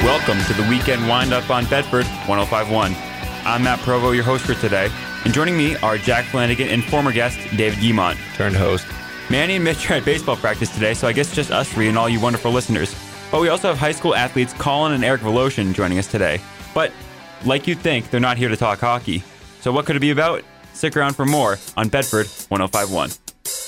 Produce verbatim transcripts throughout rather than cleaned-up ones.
Welcome to the Weekend Wind-Up on Bedford one oh five point one. I'm Matt Provo, your host for today, and joining me are Jack Flanagan and former guest David Guimont. Turned host. Manny and Mitch are at baseball practice today, so I guess just us three and all you wonderful listeners. But we also have high school athletes Colin and Eric Voloshin joining us today. But, like you'd think, they're not here to talk hockey. So what could it be about? Stick around for more on Bedford one oh five point one.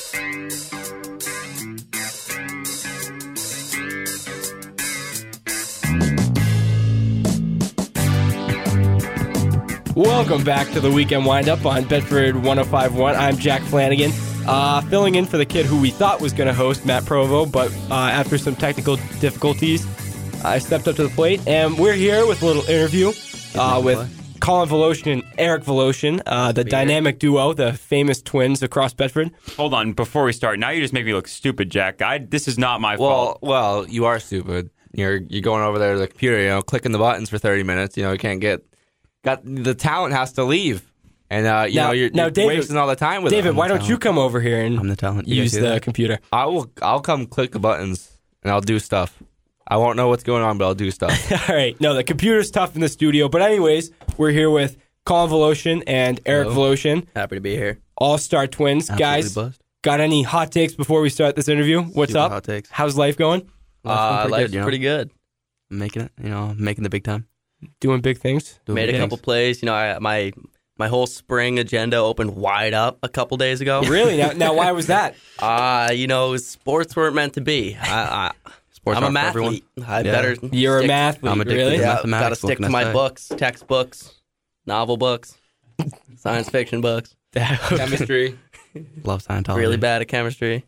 Welcome back to the Weekend Wind-Up on Bedford one oh five point one. I'm Jack Flanagan, uh, filling in for the kid who we thought was going to host, Matt Provo, but uh, after some technical difficulties, I stepped up to the plate, and we're here with a little interview uh, with Colin Voloshin and Eric Voloshin, uh, the dynamic duo, the famous twins across Bedford. Hold on, before we start, now you just make me look stupid, Jack. I, this is not my Well, fault. well, you are stupid. You're you're going over there to the computer, you know, clicking the buttons for thirty minutes. You know, you can't get. Got the talent has to leave, and uh, you Now- know you're, now, you're David- wasting all the time with David, them. why don't you come over here and I'm the talent. You use guys do the that? computer? I will. I'll come click the buttons and I'll do stuff. I won't know what's going on, but I'll do stuff. All right. No, the computer's tough in the studio. But anyways, we're here with Colin Voloshin and Eric Hello. Voloshin, Happy to be here. all-star twins. Absolutely Guys, buzzed. got any hot takes before we start this interview? What's Super up? hot takes. How's life going? Uh, pretty life's good, you know? pretty good. I'm making it, you know, making the big time. Doing big things? Doing Made big a couple things. plays. You know, I, my my whole spring agenda opened wide up a couple days ago. Really? Now, now, why was that? Uh, you know, sports weren't meant to be. I, I, Sports I'm a aren't for everyone. mathlete. I Yeah. better. You're a stick, mathlete, I'm addicted really? to Yeah, mathematics. got to what stick can to I my say? books, textbooks, novel books, science fiction books. Chemistry. Love Scientology. Really bad at chemistry.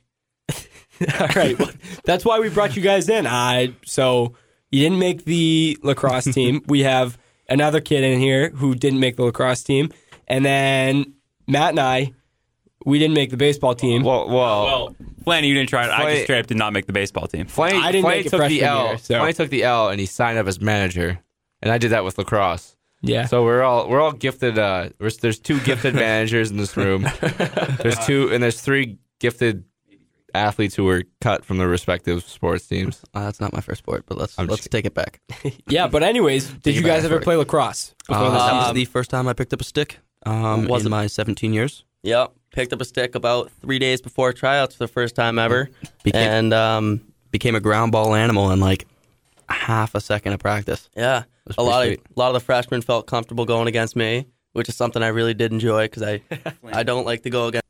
All right. Well, that's why we brought you guys in. Uh, so you didn't make the lacrosse team. We have another kid in here who didn't make the lacrosse team. And then Matt and I, we didn't make the baseball team. Well, well, Well, Flanny, you didn't try it. I Flanny- just straight up did not make the baseball team. Flanny, I didn't Flanny make it took freshman the L. year, so- Flanny took the L, and he signed up as manager, and I did that with lacrosse. Yeah. So we're all we're all gifted. Uh, there's, there's two gifted managers in this room. There's two, and there's three gifted athletes who were cut from their respective sports teams. Uh, that's not my first sport, but let's I'm let's just take it back. yeah, but anyways, did you it guys back ever for it. play lacrosse? before Uh, this that was season? the first time I picked up a stick um, Was in it- my seventeen years. Yep. Picked up a stick about three days before tryouts for the first time ever. Became, And, um, became a ground ball animal in like half a second of practice. yeah, was a lot pretty of a lot of the freshmen felt comfortable going against me, which is something I really did enjoy because I I don't like to go against.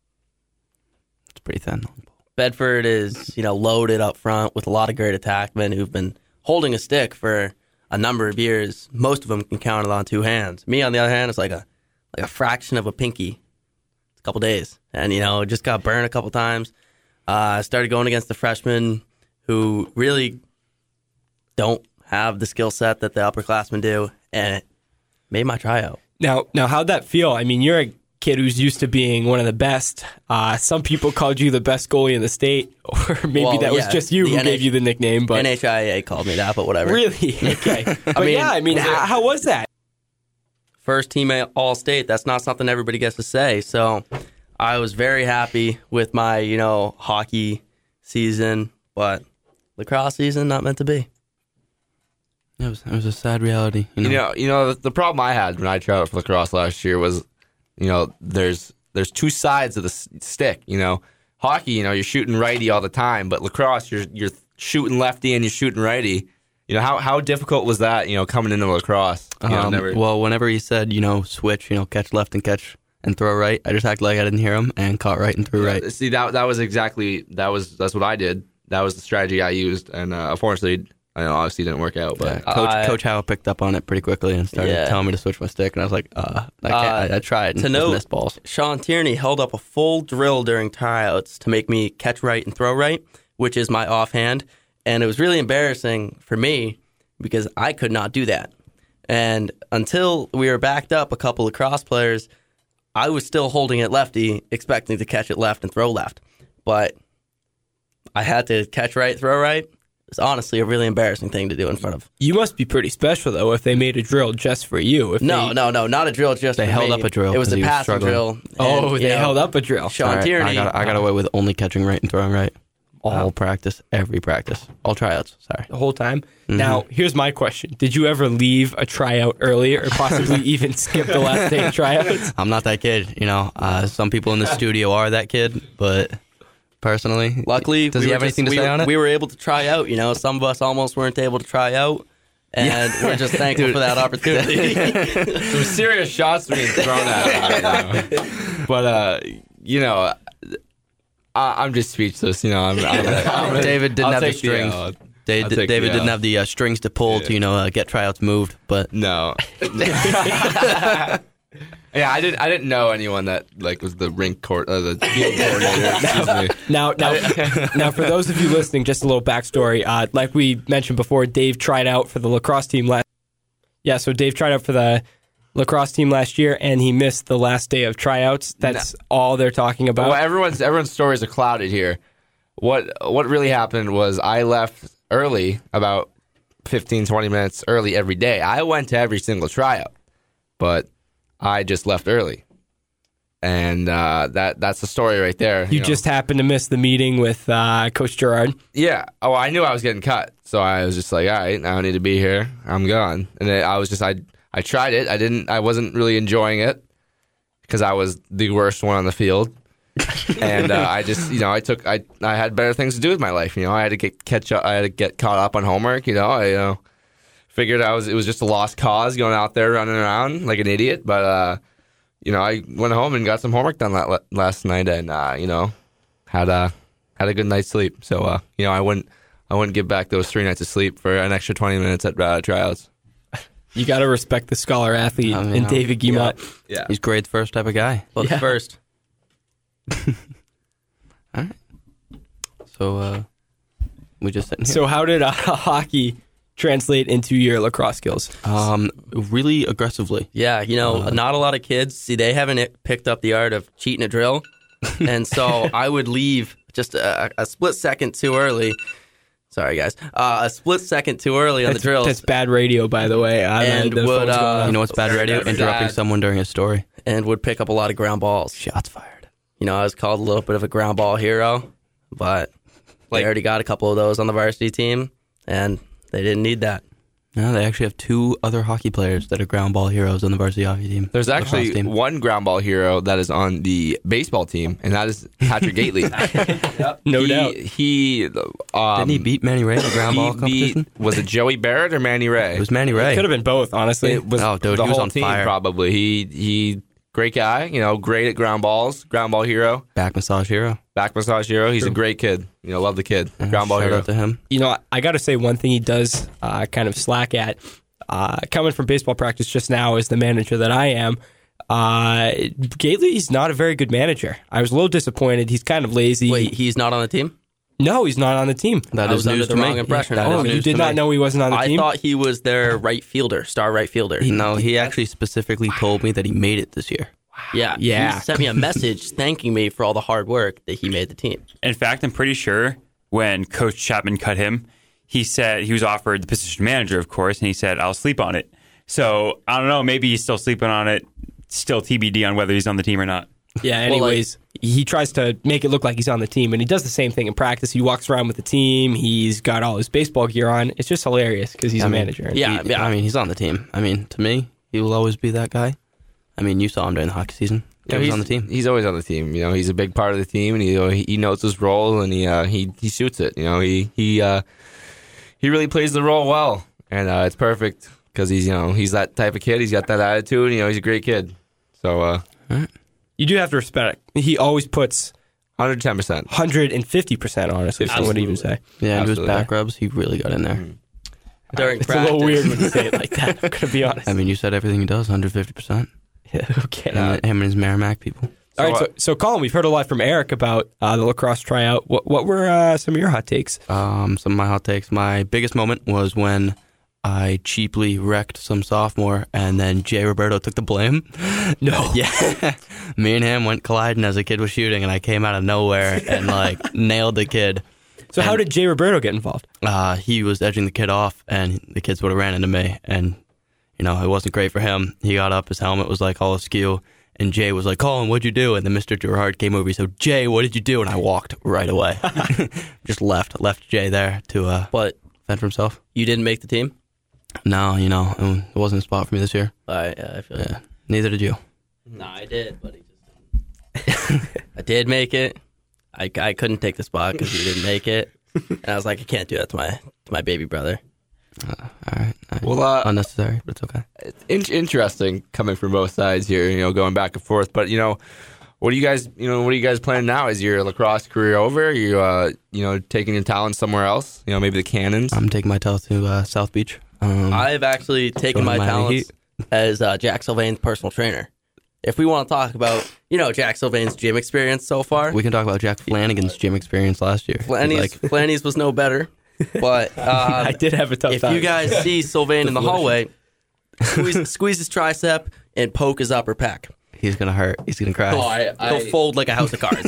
It's pretty thin. Bedford is, you know, loaded up front with a lot of great attackmen who've been holding a stick for a number of years. Most of them can count it on two hands. Me, on the other hand, is like a like a fraction of a pinky. It's a couple days, and you know, just got burned a couple times. I uh, started going against the freshmen who really don't have the skill set that the upperclassmen do, and it made my tryout. Now, now, how'd that feel? I mean, you're a kid who's used to being one of the best. Uh, some people called you the best goalie in the state, or maybe Well, that was yeah, just you the who N H gave you the nickname. But N H I A called me that, but whatever. really, okay. But mean, yeah, I mean, how, how was that? First team All-State, that's not something everybody gets to say. So I was very happy with my, you know, hockey season, but lacrosse season, not meant to be. It was it was a sad reality. You know, You know, you know the, the problem I had when I tried out for lacrosse last year was, you know, there's there's two sides of the s- stick. You know, hockey, you know, you're shooting righty all the time, but lacrosse, you're you're shooting lefty and you're shooting righty. You know, how how difficult was that? You know, coming into lacrosse. You know, Um, never- Well, whenever he said, you know, switch, you know, catch left and catch and throw right, I just acted like I didn't hear him and caught right and threw right. See, that that was exactly that was that's what I did. That was the strategy I used, and uh, unfortunately, I know obviously didn't work out. Yeah, But Coach I- Coach Howe picked up on it pretty quickly and started Yeah. telling me to switch my stick, and I was like, uh, I can't. Uh, I, I tried and to just note- missed balls. Sean Tierney held up a full drill during tryouts to make me catch right and throw right, which is my offhand. And it was really embarrassing for me because I could not do that. And until we were backed up a couple of cross players, I was still holding it lefty, expecting to catch it left and throw left. But I had to catch right, throw right. It's honestly a really embarrassing thing to do in front of. You must be pretty special, though, if they made a drill just for you. If No, they, no, no, not a drill just They for held me. up a drill It was 'cause a he was passing struggling. drill. Oh, And, they you know, held up a drill. Sean All right, Tierney. I got I got away with only catching right and throwing right. all Wow. practice, every practice, all tryouts. Sorry. The whole time. Now, here's my question: did you ever leave a tryout early, or possibly even skip the last day of tryouts? I'm not that kid, you know. Uh, some people in the studio are that kid, but personally, Luckily, does we he were have anything just- to we, say on it? We were able to try out. You know, some of us almost weren't able to try out, and we're just thankful for that opportunity. Some serious shots being thrown at him right now. But uh, you know, I, I'm just speechless. You know, I'm, I'm, I'm David didn't I'll have the take strings. uh, Dave, I'll take David the, didn't uh, have the uh, strings to pull to, you know, uh, get tryouts moved, but No. Yeah, I didn't. I didn't know anyone that like was the rink court, uh, the field coordinator. Excuse me. Now, now, now, for those of you listening, just a little backstory. Uh, like we mentioned before, Dave tried out for the lacrosse team last. Yeah, so Dave tried out for the lacrosse team last year, and he missed the last day of tryouts. That's all they're talking about. Well, everyone's everyone's stories are clouded here. What what really happened was I left early, about fifteen, twenty minutes early every day. I went to every single tryout, but I just left early, and uh, that that's the story right there. you know. just happened to miss the meeting with uh, Coach Gerard. Yeah. Oh, I knew I was getting cut, so I was just like, all right, I don't need to be here. I'm gone. And then I was just, I, I tried it. I didn't, I wasn't really enjoying it because I was the worst one on the field. and uh, I just, you know, I took, I, I had better things to do with my life. You know, I had to get catch up, I had to get caught up on homework. You know, I, you know, figured I was, it was just a lost cause going out there running around like an idiot. But, uh, you know, I went home and got some homework done la- last night, and uh, you know, had a had a good night's sleep. So, uh, you know, I wouldn't, I wouldn't give back those three nights of sleep for an extra twenty minutes at uh, tryouts. You got to respect the scholar athlete I mean, in uh, David Guimont. Yeah. he's grades first type of guy. Well, Yeah. first, So uh, we just sitting here. So, how did uh, hockey translate into your lacrosse skills? Um, really aggressively. yeah, you know, Uh, not a lot of kids see they haven't picked up the art of cheating a drill, and so I would leave just a, a split second too early. Sorry, guys, uh, a split second too early on That's, the drills, that's bad radio, by the way. Uh, And the would, phone's going uh, off. You know what's bad radio? That's Interrupting bad. someone during a story. and would pick up a lot of ground balls. Shots fired. You know, I was called a little bit of a ground ball hero, but Like- they already got a couple of those on the varsity team, and they didn't need that. No, they actually have two other hockey players that are ground ball heroes on the varsity hockey team. There's Lacrosse actually team. one ground ball hero that is on the baseball team, and that is Patrick Gately. No he, doubt. He um, Didn't he beat Manny Ray in the ground he ball competition? beat, was it Joey Barrett or Manny Ray? It was Manny Ray. Could have been both, honestly. It was Oh, dude, the he was whole on team fire. probably. He he great guy, you know, great at ground balls, ground ball hero, Back massage hero. back massage hero. He's a great kid. You know, love the kid. Ground ball Shout hero. out to him. You know, I got to say one thing he does uh, kind of slack at. Uh, coming from baseball practice just now as the manager that I am, uh, Gately's not a very good manager. I was a little disappointed. He's kind of lazy. Wait, he's not on the team? No, he's not on the team. That I is was under news the to wrong me. impression. That Oh, is you news did to not me. know he wasn't on the I team? thought he was their right fielder, star right fielder. No, he actually specifically told me that he made it this year. Yeah, Yeah. He sent me a message thanking me for all the hard work that he made the team. In fact, I'm pretty sure when Coach Chapman cut him, he said he was offered the position manager, of course, and he said, I'll sleep on it. So I don't know, maybe he's still sleeping on it. Still T B D on whether he's on the team or not. Yeah, Well, like- anyways, he tries to make it look like he's on the team, and he does the same thing in practice. He walks around with the team. He's got all his baseball gear on. It's just hilarious because he's I a mean, manager. Yeah, He- yeah. I mean, he's on the team. I mean, to me, he will always be that guy. I mean, you saw him during the hockey season. He Yeah, was he's on the team. He's always on the team. You know, he's a big part of the team, and he he knows his role, and he uh, he he shoots it. You know, he he uh, he really plays the role well, and uh, it's perfect because he's you know he's that type of kid. He's got that attitude. You know, he's a great kid. So uh, You do have to respect it. He always puts one hundred ten percent. one hundred fifty percent, honestly, I would even say. Yeah, and his Absolutely. back rubs, he really got in there. During It's practice. a little weird when you say it like that, I'm going to be honest. I mean, you said everything he does, one hundred fifty percent. Yeah, okay. Him, and- him and his Merrimack people. All right, So, so, so Colin, we've heard a lot from Eric about uh, the lacrosse tryout. What, what were uh, some of your hot takes? Um, some of my hot takes. My biggest moment was when I cheaply wrecked some sophomore, and then Jay Roberto took the blame. No. Yeah. Me and him went colliding as the kid was shooting, and I came out of nowhere and, like, nailed the kid. So how did Jay Roberto get involved? Uh, he was edging the kid off, and the kid sort of ran into me, and, you know, it wasn't great for him. He got up, his helmet was, like, all askew, and Jay was like, Colin, what'd you do? And then Mister Gerard came over. He said, Jay, what did you do? And I walked right away. Just left. Left Jay there to uh, But fend for himself. you didn't make the team? No, you know, it wasn't a spot for me this year. I, uh, I feel Yeah, neither did you. No, I did, but he just didn't. I did make it. I, I couldn't take the spot because he didn't make it. And I was like, I can't do that to my to my baby brother. Uh, all right. I- Well, uh, unnecessary, but it's okay. It's in- interesting coming from both sides here, you know, going back and forth. But, you know, what do you guys, you know, what are you guys planning now? Is your lacrosse career over? Are you, uh, you know, taking your talent somewhere else? You know, maybe the Cannons? I'm taking my talent to uh, South Beach. Um, I've actually taken my Miami talents Heat. as uh, Jack Sylvain's personal trainer. If we want to talk about, you know, Jack Sylvain's gym experience so far, we can talk about Jack Flanagan's gym experience last year. Flanny's, Like, Flanny's was no better. But um, I did have a tough if time. you guys see Sylvain in the hallway, squeeze, squeeze his tricep and poke his upper pec. he's going to hurt. He's going to cry. Oh, I, He'll I, fold like a house of cards.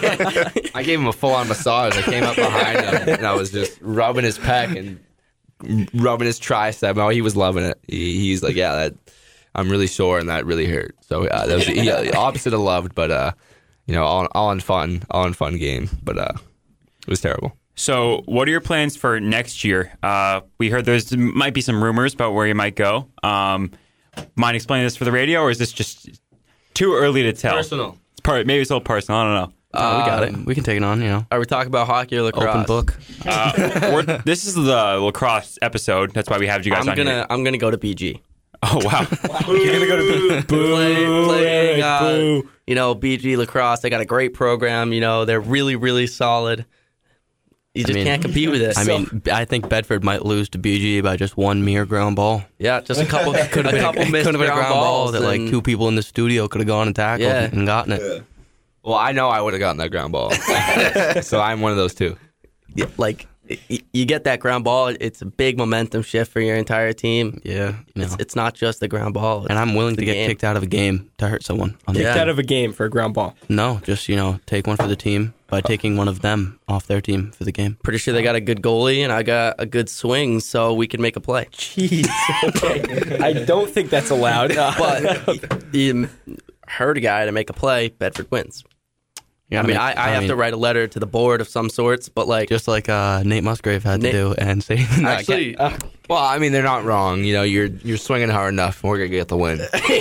I gave him a full-on massage. I came up behind him, and I was just rubbing his pec and rubbing his tricep. Oh, he was loving it. He, he's like, yeah, that I'm really sore, and that really hurt. So uh, that was the yeah, opposite of loved, but, uh, you know, all, all in fun, all in fun game. But uh, it was terrible. So, what are your plans for next year? Uh, we heard there's might be some rumors about where you might go. Um, mind explaining this for the radio, or is this just too early to tell? Personal. It's part, maybe it's a little personal. I don't know. Oh, we got Um, it. We can take it on, you know. Are we talking about hockey or lacrosse? Open book. Uh, we're, this is the lacrosse episode. That's why we have you guys I'm on gonna here. I'm gonna go to B G. Oh wow! You're gonna go to Play, playing, uh, boo. you know, B G lacrosse. They got a great program. You know, they're really really solid. You just mean- can't compete with it. I So- mean, I think Bedford might lose to B G by just one mere ground ball. yeah, just a couple, a couple It missed could have been a ground ground ball balls that like and- two people in the studio could have gone and tackled Yeah. and gotten it. Well, I know I would have gotten that ground ball. So I'm one of those two. Yeah, like y- you get that ground ball, it's a big momentum shift for your entire team. Yeah, you know. It's, it's not just the ground ball. and I'm willing the to get game. kicked out of a game to hurt someone. On the Yeah. Kicked out of a game for a ground ball. No, just, you know, take one for the team by taking one of them off their team for the game. Pretty sure they got a good goalie, and I got a good swing, so we can make a play. Jeez. Okay. I don't think that's allowed. But you hurt a guy to make a play, Bedford wins. Yeah, I mean, I, I, have mean, to write a letter to the board of some sorts, but like, just like uh, Nate Musgrave had Nate- to do and say that actually, Well, I mean, they're not wrong. You know, you're you're swinging hard enough, and we're gonna get the win.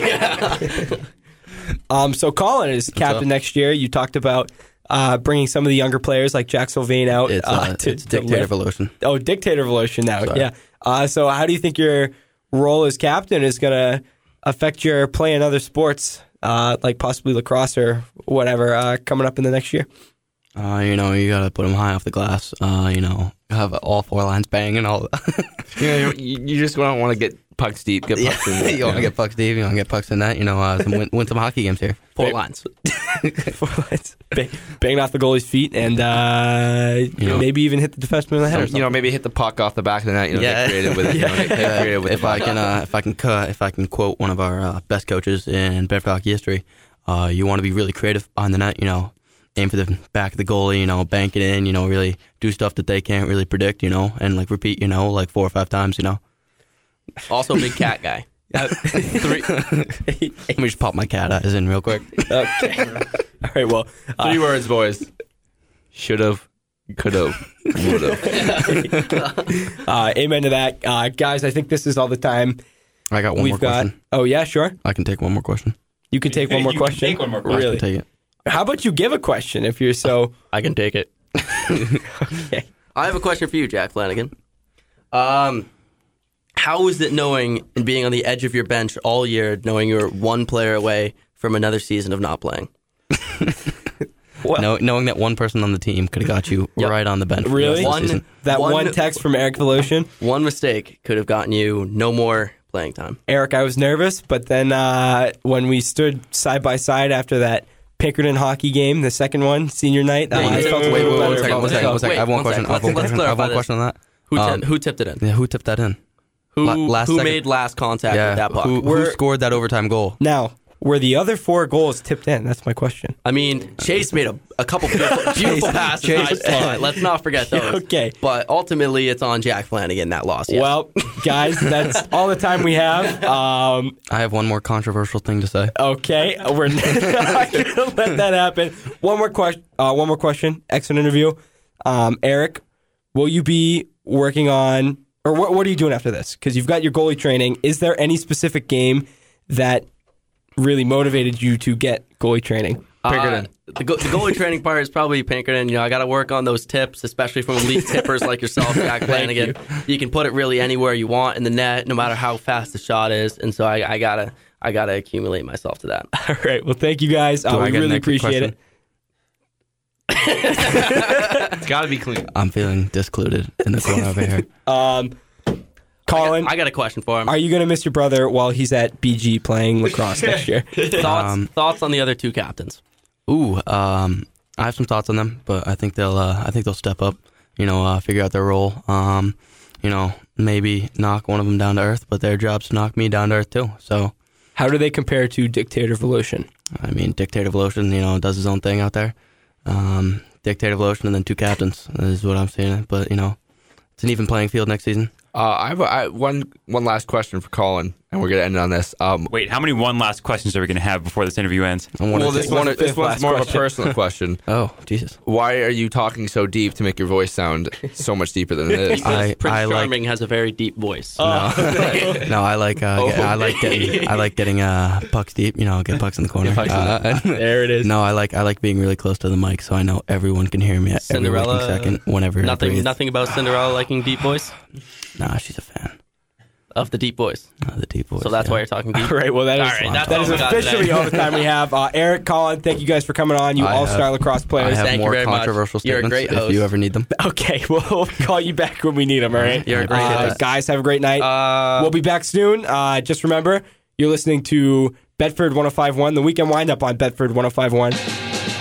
Um, so Colin is captain up? next year. You talked about uh, bringing some of the younger players like Jack Sylvain out. it's, uh, uh, to, it's to Dictator lift. Evolution. Oh, Dictator Evolution now. Sorry. Yeah. Uh, so how do you think your role as captain is going to affect your play in other sports, uh, like possibly lacrosse or whatever, uh, coming up in the next year? Uh, you know, you got to put them high off the glass. Uh, you know, have all four lines bang and all that. You know, you, you just don't want to get pucks deep, get pucks in. you want to get pucks deep, you want to get pucks in that. You know, uh, some, win, win some hockey games here. four lines. Four lines. Bang, banging off the goalie's feet and uh, know. maybe even hit the defenseman in the head. or You something. know, maybe hit the puck off the back of the net. You know, Yeah. get creative with it. You know, get, get creative with if the I puck. can, uh, if I can, cut, if I can quote one of our uh, best coaches in Bedford hockey history, uh, you want to be really creative behind the net. You know, aim for the back of the goalie. You know, bank it in. You know, really do stuff that they can't really predict. You know, and like repeat. You know, like four or five times. You know. Also, big cat guy. Three. Let me just pop my cat eyes in real quick. Okay. All right. Well, uh, Three words, boys. Should have, could have, would have. uh, amen to that, uh, guys. I think this is all the time I got one we've more got. question. Oh yeah, sure. I can take one more question. You can take one more You can question. take one more I question. Really? can take it. How about you give a question if you're so? I can take it. Okay. I have a question for you, Jack Flanagan. Um, how is it knowing and being on the edge of your bench all year, knowing you're one player away from another season of not playing? Well, Know, knowing that one person on the team could have got you Yep. right on the bench. for the Really? rest of the One- season. that one, one- text from Eric Volution. One mistake could have gotten you no more playing time. Eric, I was nervous, but then uh, when we stood side by side after that Pinkerton hockey game, the second one, senior night, uh, Wait, I wait, felt wait, way wait, better one about second, one myself. second, one I second. have one Wait, question. one I have one second. Let's question. I have one clarify question on that. Who, Um, tip, who tipped it in? Yeah, who tipped that in? Who, la- last who second- made last contact Yeah, with that puck? who, who We're- scored that overtime goal? Now, were the other four goals tipped in? That's my question. I mean, Chase made a, a couple beautiful, beautiful passes. Chase- I saw it. Let's not forget those. Okay. But ultimately, it's on Jack Flanagan, that loss. Yes. Well, guys, that's all the time we have. Um, I have one more controversial thing to say. okay, we're not going to let that happen. One more question. Uh, one more question. Exit interview. Um, Eric, will you be working on, or what, what are you doing after this? Because you've got your goalie training. Is there any specific game that really motivated you to get goalie training? Uh, the, go- the goalie training part is probably Pinkerton. You know, I got to work on those tips, especially from elite tippers like yourself, Jack Flanagan. You. you can put it really anywhere you want in the net, no matter how fast the shot is. And so I, I gotta, I gotta accumulate myself to that. All right. Well, thank you guys. Uh, I we get an really extra appreciate question? it. It's got to be clean. I'm feeling discluded in the corner over here. Um, Colin, I got, I got a question for him. are you going to miss your brother while he's at B G playing lacrosse next year? Thoughts, Um, thoughts on the other two captains? Ooh, um, I have some thoughts on them, but I think they'll, uh, I think they'll step up. You know, uh, figure out their role. Um, you know, maybe knock one of them down to earth, but their job's to knock me down to earth too. So, How do they compare to Dictator Volution? I mean, Dictator Volution, you know, does his own thing out there. Um, Dictator Volution and then two captains is what I'm seeing. But you know, it's an even playing field next season. Uh, I have a, I, one one last question for Colin, and we're gonna end it on this. Um, Wait, how many one last questions are we going to have before this interview ends? I wanna well, say- this one the this fifth one's last more of a question. personal question. Oh, Jesus. Why are you talking so deep to make your voice sound so much deeper than it is? I, Prince I like Charming has a very deep voice. no, no, I like uh, get- I like getting I like getting uh, pucks deep. You know, get pucks in the corner. pucks in Uh, and- There it is. no, I like I like being really close to the mic, so I know everyone can hear me at every Cinderella, waking second whenever I Nothing, breathe. nothing about Cinderella liking deep voice Nah, she's a fan of the deep voice. of the deep voice. So that's yeah. why you're talking deep. All right, well, that is, All right, that's that all is we got officially today. all the time we have. Uh, Eric, Colin, thank you guys for coming on, you I all-star have- lacrosse I players. have Thank you more very much. controversial You're a statements great if you host. ever need them. Okay, we'll call you back when we need them, all right? You're a great uh, host. Guys, have a great night. Uh, we'll be back soon. Uh, just remember, you're listening to Bedford one oh five point one, the weekend wind-up on Bedford one oh five point one.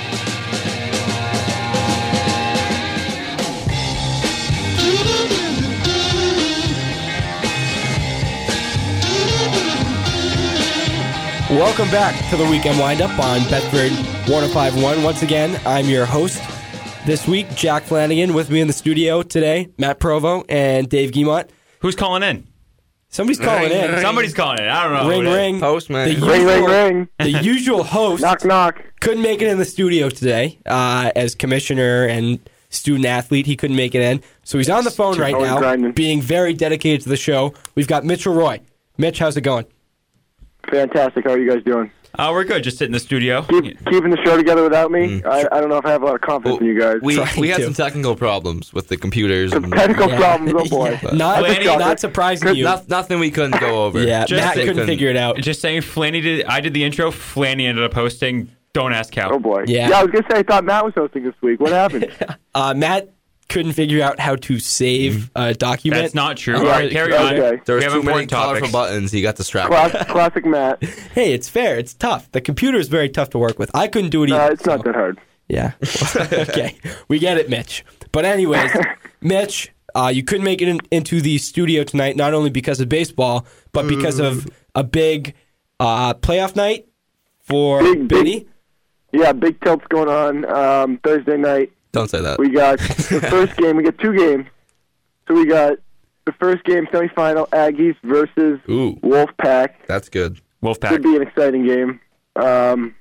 Welcome back to the Weekend Windup on Bedford one oh five point one. Once again, I'm your host this week, Jack Flanagan. With me in the studio today, Matt Provo and Dave Guimont. Who's calling in? Somebody's calling in. Somebody's calling in. I don't know. Ring, who it is. ring. Postman. The Ring, ring, usual- ring. The usual host Knock, knock. couldn't make it in the studio today uh, as commissioner and student athlete. He couldn't make it in. So he's on the phone right Always now, grinding. being very dedicated to the show. We've got Mitchell Roy. Mitch, how's it going? Fantastic. How are you guys doing? Uh, we're good. Just sitting in the studio. Keep, keeping the show together without me? I, I don't know if I have a lot of confidence in you guys. We Trying we had to. some technical problems with the computers. Some And technical Yeah. problems, oh boy. Yeah. Not, Lanny, not surprising you. no- nothing we couldn't go over. Yeah, Just Matt they couldn't couldn't- figure it out. Just saying, Flanny did. I did the intro. Flanny ended up hosting. Don't ask how. Oh boy. Yeah. I was going to say, I thought Matt was hosting this week. What happened? Uh, Matt couldn't figure out how to save a document. That's not true. Yeah, All right, carry on. okay. There was We have too many important colorful topics. buttons. He got distracted. Class, classic Matt. Hey, it's fair. It's tough. The computer is very tough to work with. I couldn't do it either. Uh, it's so- not that hard. Yeah. Okay. We get it, Mitch. But anyways, Mitch, uh, you couldn't make it in, into the studio tonight, not only because of baseball, but because of a big uh, playoff night for Big, big- Biddy. Yeah, big tilts going on um, Thursday night. Don't say that. We got the first game. We got two games. So we got the first game, semifinal, Aggies versus Ooh, Wolfpack. that's good. Wolfpack. Should be an exciting game. Um,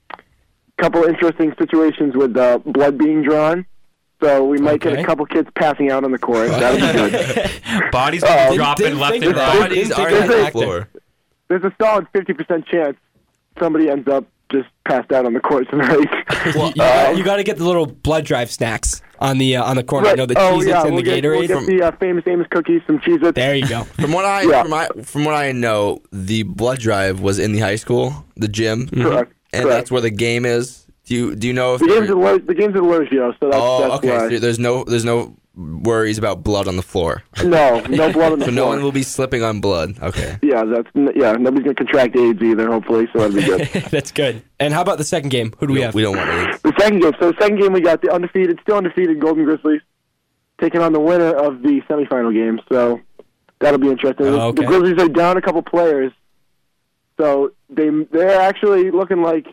couple interesting situations with uh, blood being drawn. So we might get Okay. a couple kids passing out on the court. That'll be good. Bodies Oh, dropping didn't left think and of that. right. Bodies Didn't are think on of the that. floor. There's a solid fifty percent chance somebody ends up just passed out on the court tonight. you, got, you got to get the little blood drive snacks on the uh, on the corner. I know the oh, Cheez-Its yeah, and we'll the get, Gatorade. We'll get the uh, famous Amos cookies, some Cheez-Its. There you go. From what I Yeah. from, I from what I know, the blood drive was in the high school, the gym, Correct. and Correct. that's where the game is. Do you do you know if The game's there- at Lo- the game's at Logio, so that's, Oh, that's okay. why. So there's no there's no worries about blood on the floor. No, no blood on the So no floor. one will be slipping on blood. Okay. Yeah, that's yeah. Nobody's gonna contract AIDS either, hopefully. So that'll be good. That's good. And how about the second game? Who do we We have? don't, we don't want AIDS. The second game. So the second game, we got the undefeated, still undefeated Golden Grizzlies taking on the winner of the semifinal game. So that'll be interesting. Oh, okay. The Grizzlies are down a couple players So they they're actually looking like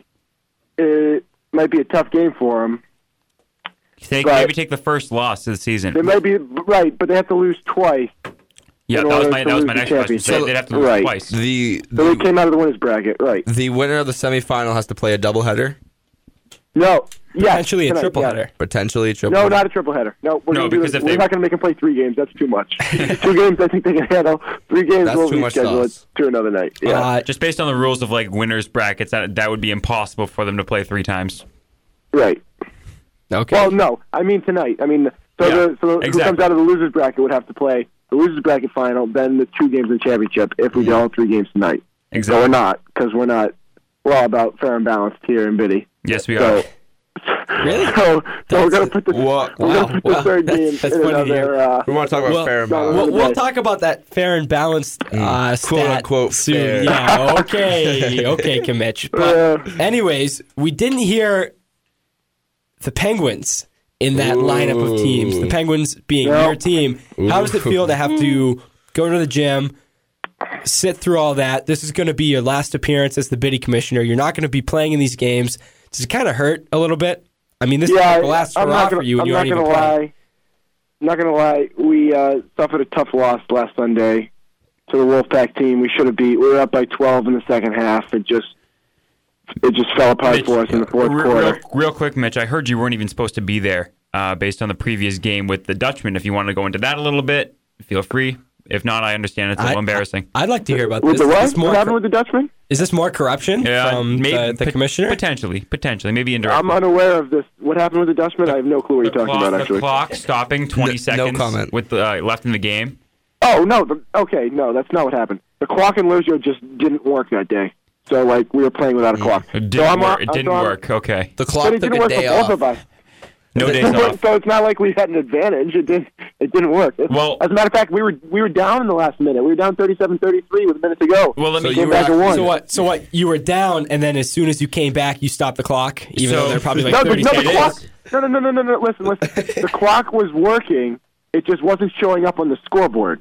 it might be a tough game for them. Take, But- maybe take the first loss of the season. They might be right, but they have to lose twice. Yeah, in that was order my to that was lose my the next question. So championship. they'd have to lose Right. twice. The So they the, came out of the winners bracket, right? the winner of the semifinal has to play a doubleheader, No, yes, Potentially a tonight, triple yes. header. potentially a triple. No, not a triple header. No, we're No, gonna do because this. if We're they- not going to make them play three games. That's too much. Two games, I think they can handle. Three games, That's we'll too much reschedule it sauce. to another night. Yeah, Uh, Just based on the rules of like winners brackets, that that would be impossible for them to play three times. right. okay. Well, no, I mean tonight. I mean, so Yeah, the so who exactly. comes out of the losers bracket would have to play the losers bracket final, then the two games in the championship. If we do all three games tonight, so Exactly. we're not because we're not. We're all about fair and balanced here in Biddy. Yes, we So, are. Really? so, so we're gonna put the Wha- we're wow, gonna put wow. the third That's- game that's in funny to hear. another. Uh, We want to talk about Well, fair and no, balanced. We'll, we'll Okay. talk about that fair and balanced uh, stat Quote, unquote, soon. fair. Yeah, okay, okay, Kimmich. But Uh, anyways, we didn't hear the Penguins in that lineup of teams. The Penguins being No. your team. How does it feel to have to go to the gym, sit through all that? This is going to be your last appearance as the Biddy commissioner. You're not going to be playing in these games. Does it kind of hurt a little bit? I mean, this is yeah, like the last I'm straw not for gonna, you, and I'm you not aren't even gonna playing. lie. I'm not gonna lie. We uh, suffered a tough loss last Sunday to the Wolfpack team. We should have beat. We were up by twelve in the second half. It just it just fell apart Mitch, for us in the fourth real, quarter. real, real quick, Mitch, I heard you weren't even supposed to be there uh, based on the previous game with the Dutchman. If you want to go into that a little bit, feel free. If not, I understand it's a little I- embarrassing. I'd like to hear about With this. the Is what? this more What happened cor- with the Dutchman? Is this more corruption Yeah, from maybe, the, the pot- commissioner? Potentially, potentially, maybe indirectly. I'm unaware of this. What happened with the Dutchman? I have no clue what the you're talking clock, about. the Actually. clock stopping twenty No- seconds no comment. with uh, left in the game. Oh no. The, okay, no, that's not what happened. The clock in Luzio just didn't work that day. So like we were playing without a clock. It didn't so I'm, work. uh, It didn't so I'm- work. Okay. The But clock it took didn't a work day for both off. of us. No days off. So it's not like we had an advantage. It didn't. It didn't work. It- Well- as a matter of fact, we were we were down in the last minute. We were down thirty-seven thirty-three with a minute to go. Well, let So me. you Came were back and won. So what? So what? You were down, and then as soon as you came back, you stopped the clock, even So- though they're probably like no, the, thirty no, the seconds. clock. No, no, no, no, no, no. Listen, listen. The clock was working. It just wasn't showing up on the scoreboard.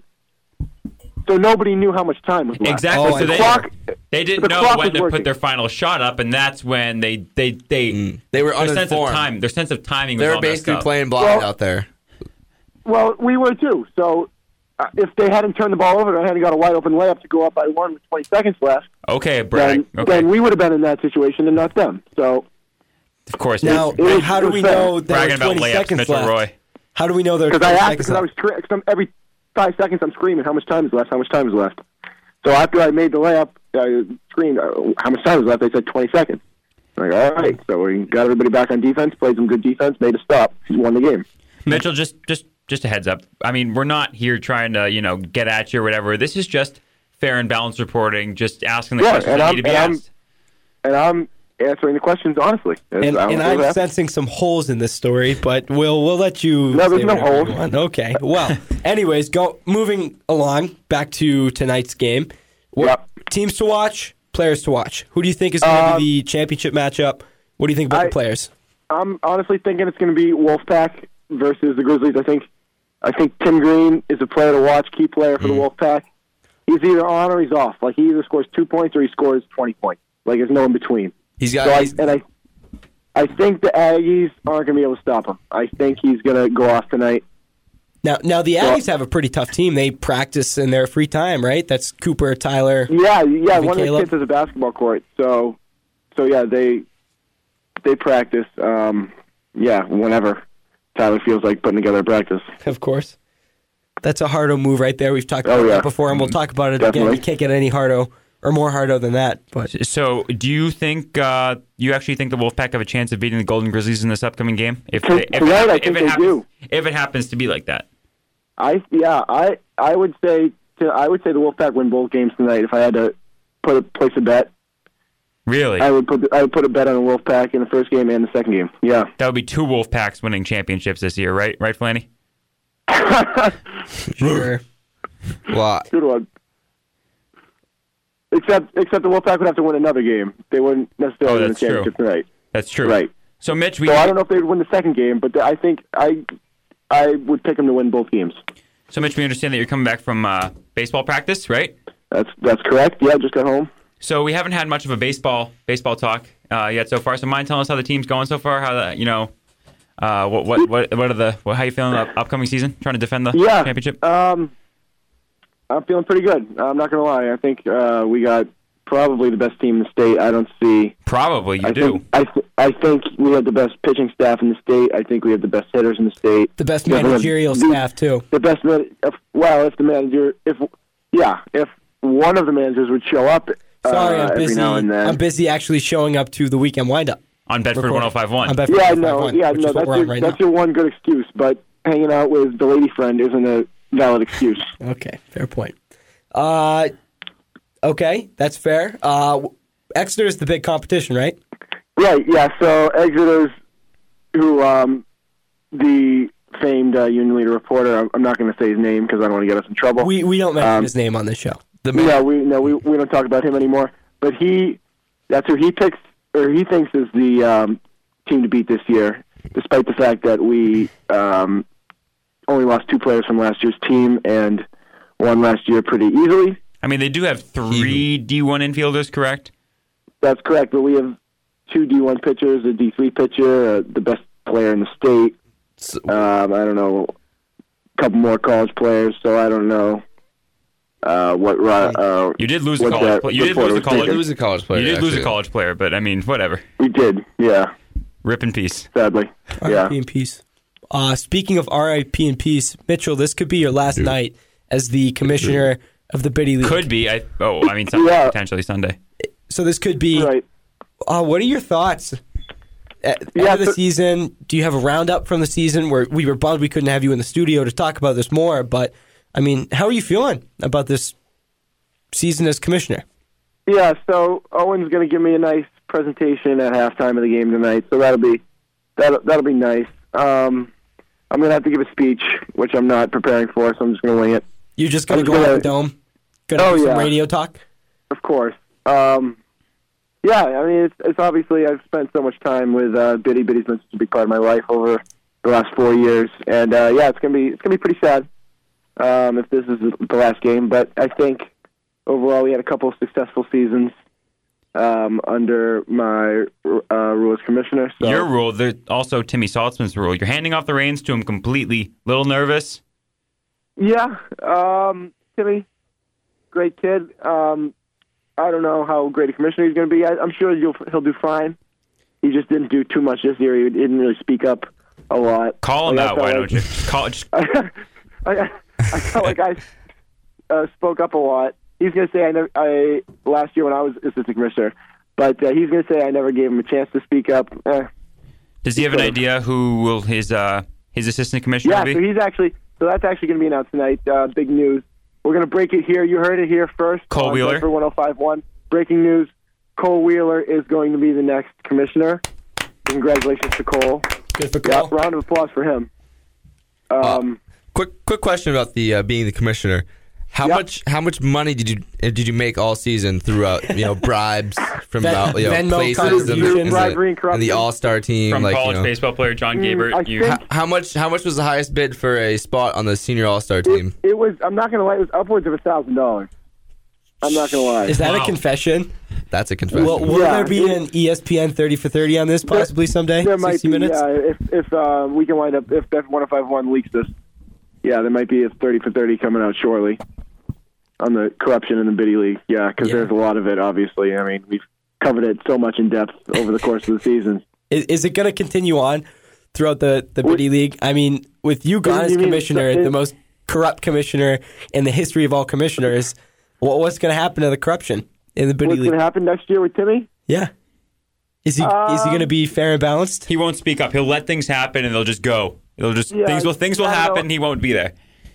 So nobody knew how much time was left. Exactly. Oh, so I they, The clock. they didn't the know clock when was to put working. their final shot up, and that's when they they they They were their sense of uninformed. time. Their sense of timing was They were all messed basically up. playing blind Well- out there. Well, we were too. So uh, if they hadn't turned the ball over, they hadn't got a wide open layup to go up by one with twenty seconds left, Okay, brag. then, Okay, then we would have been in that situation and not them. So of course. Now, It was- how do it we was fair. know there bragging were about twenty layups, seconds Mitchell left? Roy. How do we know there were because I twenty asked, seconds because I was left? cr- cause I'm, every five seconds I'm screaming, how much time is left? How much time is left? So after I made the layup, I screamed, uh, how much time is left? They said twenty seconds. I'm like, all right. So we got everybody back on defense, played some good defense, made a stop, won the game. Mitchell, just just just a heads up. I mean, we're not here trying to you know get at you or whatever. This is just fair and balanced reporting. Just asking the Yeah, questions and that I'm- need to be and I'm- asked. And I'm answering the questions honestly. And, I don't and feel I'm that. sensing some holes in this story, but we'll we'll let you. No, there's say no whatever you holes. want. Okay. Well, anyways, go moving along back to tonight's game. What Yep. teams to watch? Players to watch. Who do you think is going to Um, be the championship matchup? What do you think about I- the players? I'm honestly thinking it's going to be Wolfpack versus the Grizzlies. I think I think Tim Green is a player to watch, key player for the Wolfpack. He's either on or he's off. Like he either scores two points or he scores twenty points. Like there's no in between. He's got. So I, he's- and I, I think the Aggies aren't going to be able to stop him. I think he's going to go off tonight. Now, now the Well- Aggies have a pretty tough team. They practice in their free time, right? That's Cooper, Tyler. Yeah, yeah. Maybe One of the Caleb? kids has a basketball court, so, so yeah, they, they practice. Um, yeah, whenever Tyler feels like putting together a practice. Of course. That's a hardo move right there. We've talked Oh, about yeah. that before, and we'll talk about it again. Definitely. You can't get any hardo or more hardo than that. But So, do you think uh, you actually think the Wolfpack have a chance of beating the Golden Grizzlies in this upcoming game? If, To- they, if, tonight, it, I if think it they happens, do. If it happens to be like that, I yeah, I I would say to, I would say the Wolfpack win both games tonight. If I had to put a place a bet, really, I would put I would put a bet on the Wolfpack in the first game and the second game. Yeah. that would be two Wolfpacks winning championships this year, right? Right, Flanny? sure. well, Good one. Except except the Wolfpack would have to win another game. They wouldn't necessarily Oh, win the that's true. championship tonight. That's true. Right. So, Mitch, we So I don't know if they would win the second game, but I think I I would pick them to win both games. so Mitch, we understand that you're coming back from uh, baseball practice, right? That's that's correct. Yeah, just got home. So we haven't had much of a baseball baseball talk uh, yet so far. So mind telling us how the team's going so far? How the you know, uh, what what what what are the what, how you feeling about upcoming season? Trying to defend the Yeah. championship. Um, I'm feeling pretty good. I'm not going to lie. I think uh, we got probably the best team in the state. I don't see. Probably you I do. Think, I, th- I think we have the best pitching staff in the state. I think we have the best hitters in the state. The best Definitely managerial the, staff too. The best. Man- if, well, if the manager, if yeah, if one of the managers would show up. Sorry, uh, I'm every busy. now and then. I'm busy actually showing up to the weekend windup. On Bedford Recording. one oh five point one. On Bedford Yeah, one oh five point no, one, yeah, which no. is what That's we're your, on right that's now. your one good excuse. But hanging out with the lady friend isn't a valid excuse. Okay, fair point. Uh, okay, that's fair. Uh, Exeter is the big competition, right? Right. Yeah. So Exeter's, who um, the famed uh, Union Leader reporter. I'm, I'm not going to say his name because I don't want to get us in trouble. We we don't mention Um, his name on this show. The man, No, we no, we we don't talk about him anymore. But he, that's who he picks, or he thinks is the um, team to beat this year, despite the fact that we um, only lost two players from last year's team and won last year pretty easily. I mean, they do have three D one infielders, correct? That's correct, but we have two D one pitchers, a D three pitcher, uh, the best player in the state. So- Um, I don't know, a couple more college players, so I don't know uh, what. Uh, You did lose a what college. that Player. You did reporter lose a was college. thinking. It was a college player. You did lose a actually. college player, but I mean, whatever. We did, yeah, Rip in peace. sadly. Yeah. R I P in peace. Uh, speaking of R I P in peace, Mitchell, this could be your last night as the commissioner of the Biddy League. Could be. I oh, I mean, Sunday, Yeah. potentially Sunday. So this could be. Right. Uh, what are your thoughts? At Yeah, end of the so- season, do you have a roundup from the season where we were bummed we couldn't have you in the studio to talk about this more? But I mean, how are you feeling about this season as commissioner? Yeah, so Owen's going to give me a nice presentation at halftime of the game tonight, so that'll be that'll, that'll be nice. Um, I'm going to have to give a speech, which I'm not preparing for, so I'm just going to wing it. You're just gonna I'm go gonna- out the dome, gonna Oh, do some yeah. radio talk. Of course. Um, yeah, I mean, it's, it's obviously I've spent so much time with uh, Biddy. Biddy's been such a big part of my life over the last four years, and uh, yeah, it's gonna be it's gonna be pretty sad um, if this is the last game. But I think overall we had a couple of successful seasons um, under my uh, rule as commissioner. So. Your rule. There's also Timmy Saltzman's rule. You're handing off the reins to him completely. Little nervous. Yeah, um, Timmy, great kid. Um, I don't know how great a commissioner he's going to be. I, I'm sure he'll, he'll do fine. He just didn't do too much this year. He didn't really speak up a lot. Call him Like, I out. felt Why like- don't you? Call. Just, I, I, I felt like I uh, spoke up a lot. He's going to say I never. I last year when I was assistant commissioner, but uh, he's going to say I never gave him a chance to speak up. Eh. does he have an so- idea who will his uh his assistant commissioner Yeah, will so be? he's actually. So that's actually going to be announced tonight. Uh, big news. We're going to break it here. You heard it here first. Cole on Wheeler? Bedford one oh five point one. Breaking news. Cole Wheeler is going to be the next commissioner. Congratulations to Cole. Good for Yeah, Cole. round of applause for him. Um, Quick, quick question about the uh, being the commissioner. How Yep. much? How much money did you uh, did you make all season throughout? You know, bribes from Ven- uh, you know, Venmo places and, contributions. and Bribery and the, corruption. and the All Star team. From like, college you know, baseball player John Mm, Gabert. I You, think- how, how much? How much was the highest bid for a spot on the senior All Star team? it, it was. I'm not going to lie. It was upwards of a thousand dollars. I'm not going to lie. Is that Wow. a confession? That's a confession. Will, will Yeah, there be it- an E S P N thirty for thirty on this possibly someday? There might sixty be. minutes? Yeah, if if uh, we can wind up if Bedford one oh five point one leaks this, yeah, there might be a thirty for thirty coming out shortly on the corruption in the Biddy League. Yeah, because Yeah. there's a lot of it. Obviously, I mean we've covered it so much in depth over the course of the season. Is, is it going to continue on throughout the, the Biddy League? I mean, with you gone do as you mean? commissioner, It- the most corrupt commissioner in the history of all commissioners, what, what's going to happen to the corruption in the Biddy What's League? going to happen next year with Timmy? Yeah. Is he is he going to be fair and balanced? he won't speak up. He'll let things happen, and they'll just go. It'll just Yeah, things will things will I don't happen. know. He won't be there.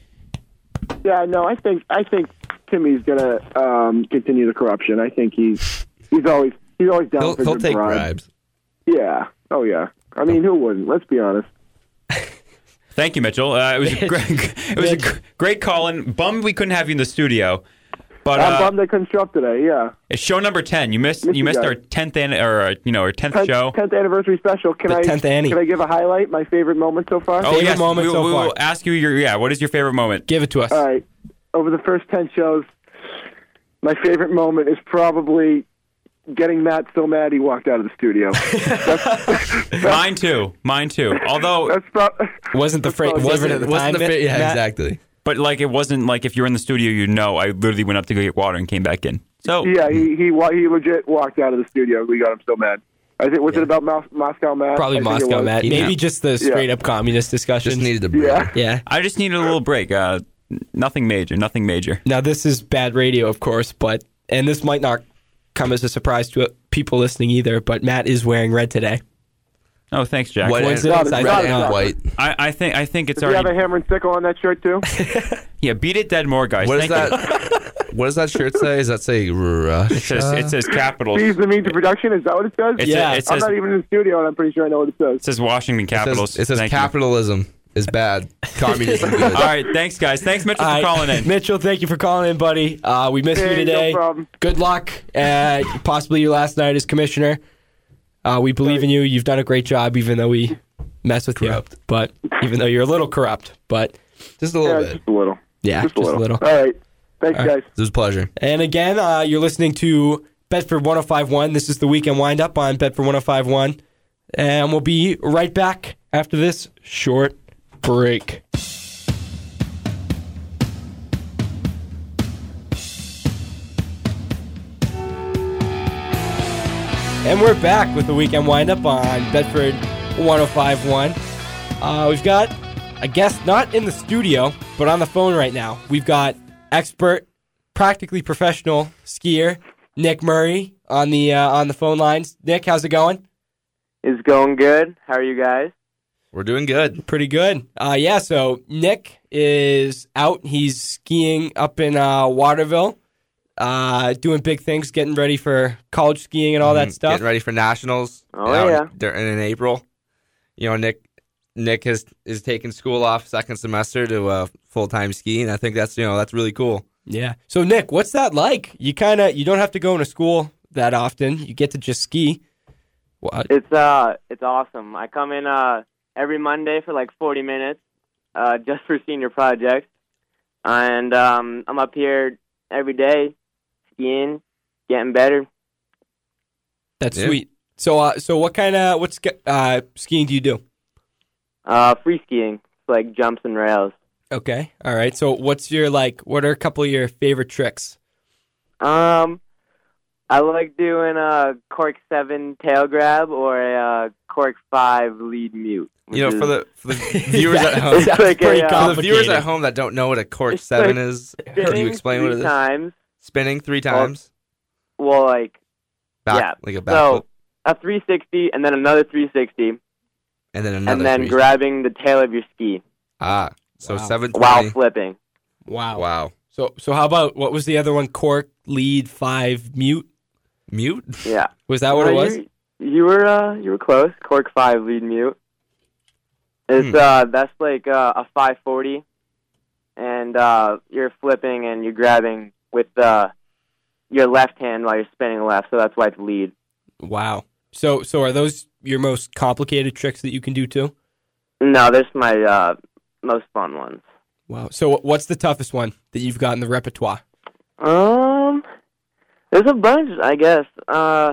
Yeah, no, I think I think Timmy's going to um, continue the corruption. I think he's he's always he's always down he'll for he'll good take bribe. bribes. Yeah. Oh yeah. I mean, who wouldn't? Let's be honest. Thank you, Mitchell. Uh, it was a great, it was a gr- great call. And bummed we couldn't have you in the studio. But I'm uh, bummed I couldn't show up today. Yeah. it's show number ten. You missed Miss you you missed guys. our tenth an, or uh, you know our tenth show. tenth anniversary special. Can The I tenth Annie. Can I give a highlight? My favorite moment so far. Oh Favorite yes, moment we, so we far. will ask you your yeah. What is your favorite moment? Give it to us. All right. Over the first ten shows, my favorite moment is probably getting Matt so mad he walked out of the studio. That's, Mine too. Mine too. Although, that's pro- Wasn't the fra- Wasn't- favorite at the Wasn't time? the fa- yeah, Matt? exactly. but like it wasn't like if you're in the studio, you know, I literally went up to go get water and came back in. So yeah, he he wa- he legit walked out of the studio. We got him so mad. I think was it about Mos- Moscow Matt? Probably I think it Moscow was. Matt. Yeah. Maybe just the straight up communist discussion. Just needed a break. Yeah. Yeah. I just needed a little break. Uh, nothing major. Nothing major. Now this is bad radio, of course, but and this might not come as a surprise to people listening either. But Matt is wearing red today. Oh, thanks, Jack. White Coincidence? Not I as- Red think not and not. white. I, I think I think it's Does he have a already. hammer and sickle on that shirt too? Yeah, beat it dead more, guys. What does Thank you. that? What does that shirt say? Does that say It Russia? says it says Capitals. Fees the means of production. Is that what it says? It, Yeah. sa- it I'm says not even in the studio, and I'm pretty sure I know what it says. it says Washington It Capitals. says, it says Thank you. capitalism is bad. Communism good. All right, thanks, guys. Thanks, Mitchell, All for right. calling in. Mitchell, thank you for calling in, buddy. Uh, we missed you Hey, no today. problem. Good luck. Uh, possibly your last night as commissioner. Uh, we believe in you. You've done a great job, even though we mess with Corrupt. you. But even though you're a little corrupt, but Just a little Yeah, bit. just a little. yeah, Just a little. little. All right. Thanks, All right. guys. It was a pleasure. And again, uh, you're listening to Bedford one oh five point one. This is the Weekend Windup on Bedford one oh five point one. And we'll be right back after this short break. And we're back with the Weekend Windup on Bedford one oh five point one. Uh, we've got a guest not in the studio, but on the phone right now. We've got expert, practically professional skier Nick Murray on the uh, on the phone lines. Nick, how's it going? It's going good. How are you guys? We're doing good. Pretty good. Uh, yeah, so Nick is out. He's skiing up in uh, Waterville, uh, doing big things, getting ready for college skiing and all that Mhm. stuff. Getting ready for nationals. Oh, out yeah. During in April. You know, Nick Nick has is taking school off second semester to uh, full time skiing. I think that's you know that's really cool. Yeah. So Nick, what's that like? You kind of you don't have to go into school that often. You get to just ski. What? It's uh, it's awesome. I come in uh every Monday for like forty minutes, uh, just for senior projects, and um, I'm up here every day, skiing, getting better. That's Yeah. sweet. So uh, so what kind of what sk- uh, skiing do you do? Uh, free skiing, like jumps and rails. Okay. All right. So what's your like? What are a couple of your favorite tricks? Um, I like doing a cork seven tail grab or a uh, cork five lead mute. You know, which for is- the for the viewers at home, It's like pretty a, uh, for the complicated. viewers at home that don't know what a cork It's seven like is, can spinning you explain what three it is? times. Spinning three times, Well, like back yeah. like a So backflip, a three sixty and then another three sixty, and then another. and then three. grabbing the tail of your ski ah, so Wow. seven while twenty. flipping. Wow. Wow, So so how about what was the other one? Cork lead five mute. mute. Yeah. Was that what Uh, it was? You, you were uh, you were close. Cork five lead mute. It's Hmm. uh that's like uh, a five forty, and uh, you're flipping and you're grabbing with uh, your left hand while you're spinning left. So that's why it's lead. Wow. So so are those your most complicated tricks that you can do too? No, there's my uh, most fun ones. Wow. So what's the toughest one that you've got in the repertoire? Um, there's a bunch, I guess. Uh,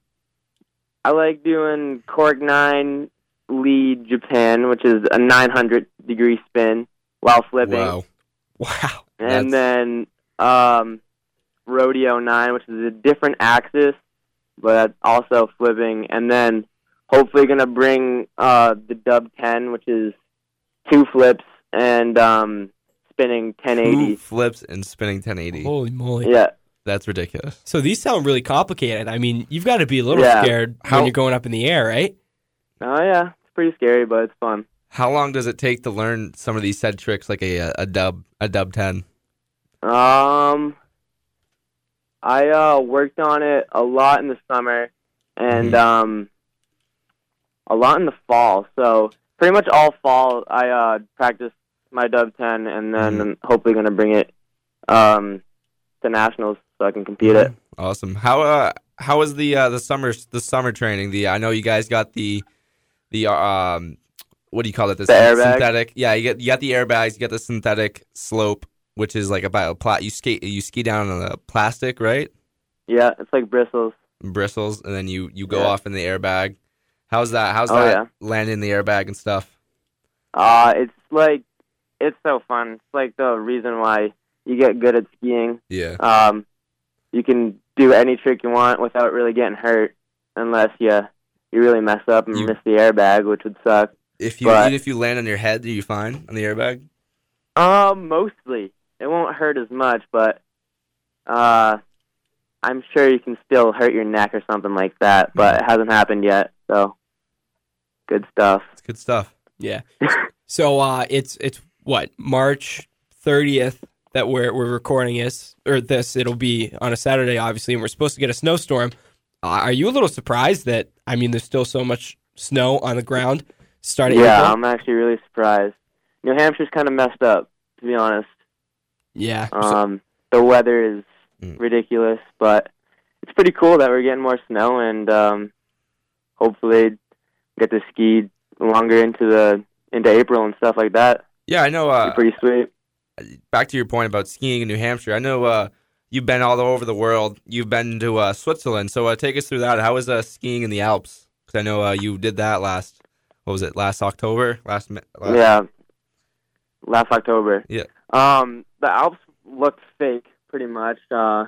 I like doing cork nine lead Japan, which is a nine hundred degree spin while flipping, Wow, Wow. and That's- then um, rodeo nine, which is a different axis, but also flipping, and then hopefully gonna bring uh, the dub ten, which is two flips and um, spinning ten eighty. two flips and spinning ten eighty. Holy moly. Yeah. That's ridiculous. So these sound really complicated. I mean, you've got to be a little Yeah. scared How- when you're going up in the air, right? Oh yeah, it's pretty scary, but it's fun. How long does it take to learn some of these said tricks, like a a dub a dub ten? Um, I uh, worked on it a lot in the summer and Mhm. um, a lot in the fall. So pretty much all fall, I uh, practiced my dub ten, and then Mhm. I'm hopefully going to bring it um, to nationals so I can compete it. Awesome. How uh how was the uh, the summer the summer training? The I know you guys got the the um what do you call it? This The airbag? synthetic. Yeah, you get you got the airbags, you get the synthetic slope which is like about a pla- you skate you ski down on the plastic, right? Yeah, it's like bristles. Bristles, and then you, you go Yeah. off in the airbag. How's that? How's Oh, that yeah. landing in the airbag and stuff? Uh, it's like, it's so fun. It's like the reason why you get good at skiing. Yeah. Um, you can do any trick you want without really getting hurt, unless you you really mess up and You- miss the airbag, which would suck. If you But- even if you land on your head, are you fine on the airbag? Um, mostly. It won't hurt as much, but uh, I'm sure you can still hurt your neck or something like that, but it hasn't happened yet, so good stuff. It's good stuff. Yeah. So uh, it's it's what, March thirtieth that we're we're recording this, or this. It'll be on a Saturday, obviously, and we're supposed to get a snowstorm. Uh, are you a little surprised that, I mean, there's still so much snow on the ground starting Yeah, April? I'm actually really surprised. New Hampshire's kind of messed up, to be honest. Yeah. Um, the weather is Mm. ridiculous, but it's pretty cool that we're getting more snow, and um, hopefully get to ski longer into the into April and stuff like that. Yeah, I know. Be Uh, pretty sweet. back to your point about skiing in New Hampshire. I know uh, you've been all over the world. You've been to uh, Switzerland. So uh, take us through that. How was uh, skiing in the Alps? Because I know uh, you did that last. What was it? Last October? Last. Mi- last Yeah, last October. Yeah. Um, the Alps looked fake, pretty much. Uh,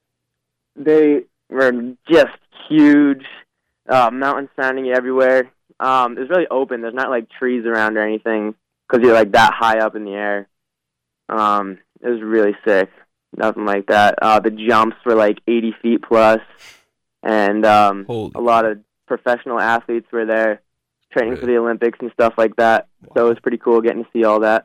they were just huge, uh, mountains standing everywhere. Um, it was really open. There's not like trees around or anything because you're like that high up in the air. Um, it was really sick. Nothing like that. Uh, the jumps were like eighty feet plus, and um, Holy a lot of professional athletes were there training for the Olympics and stuff like that. So it was pretty cool getting to see all that.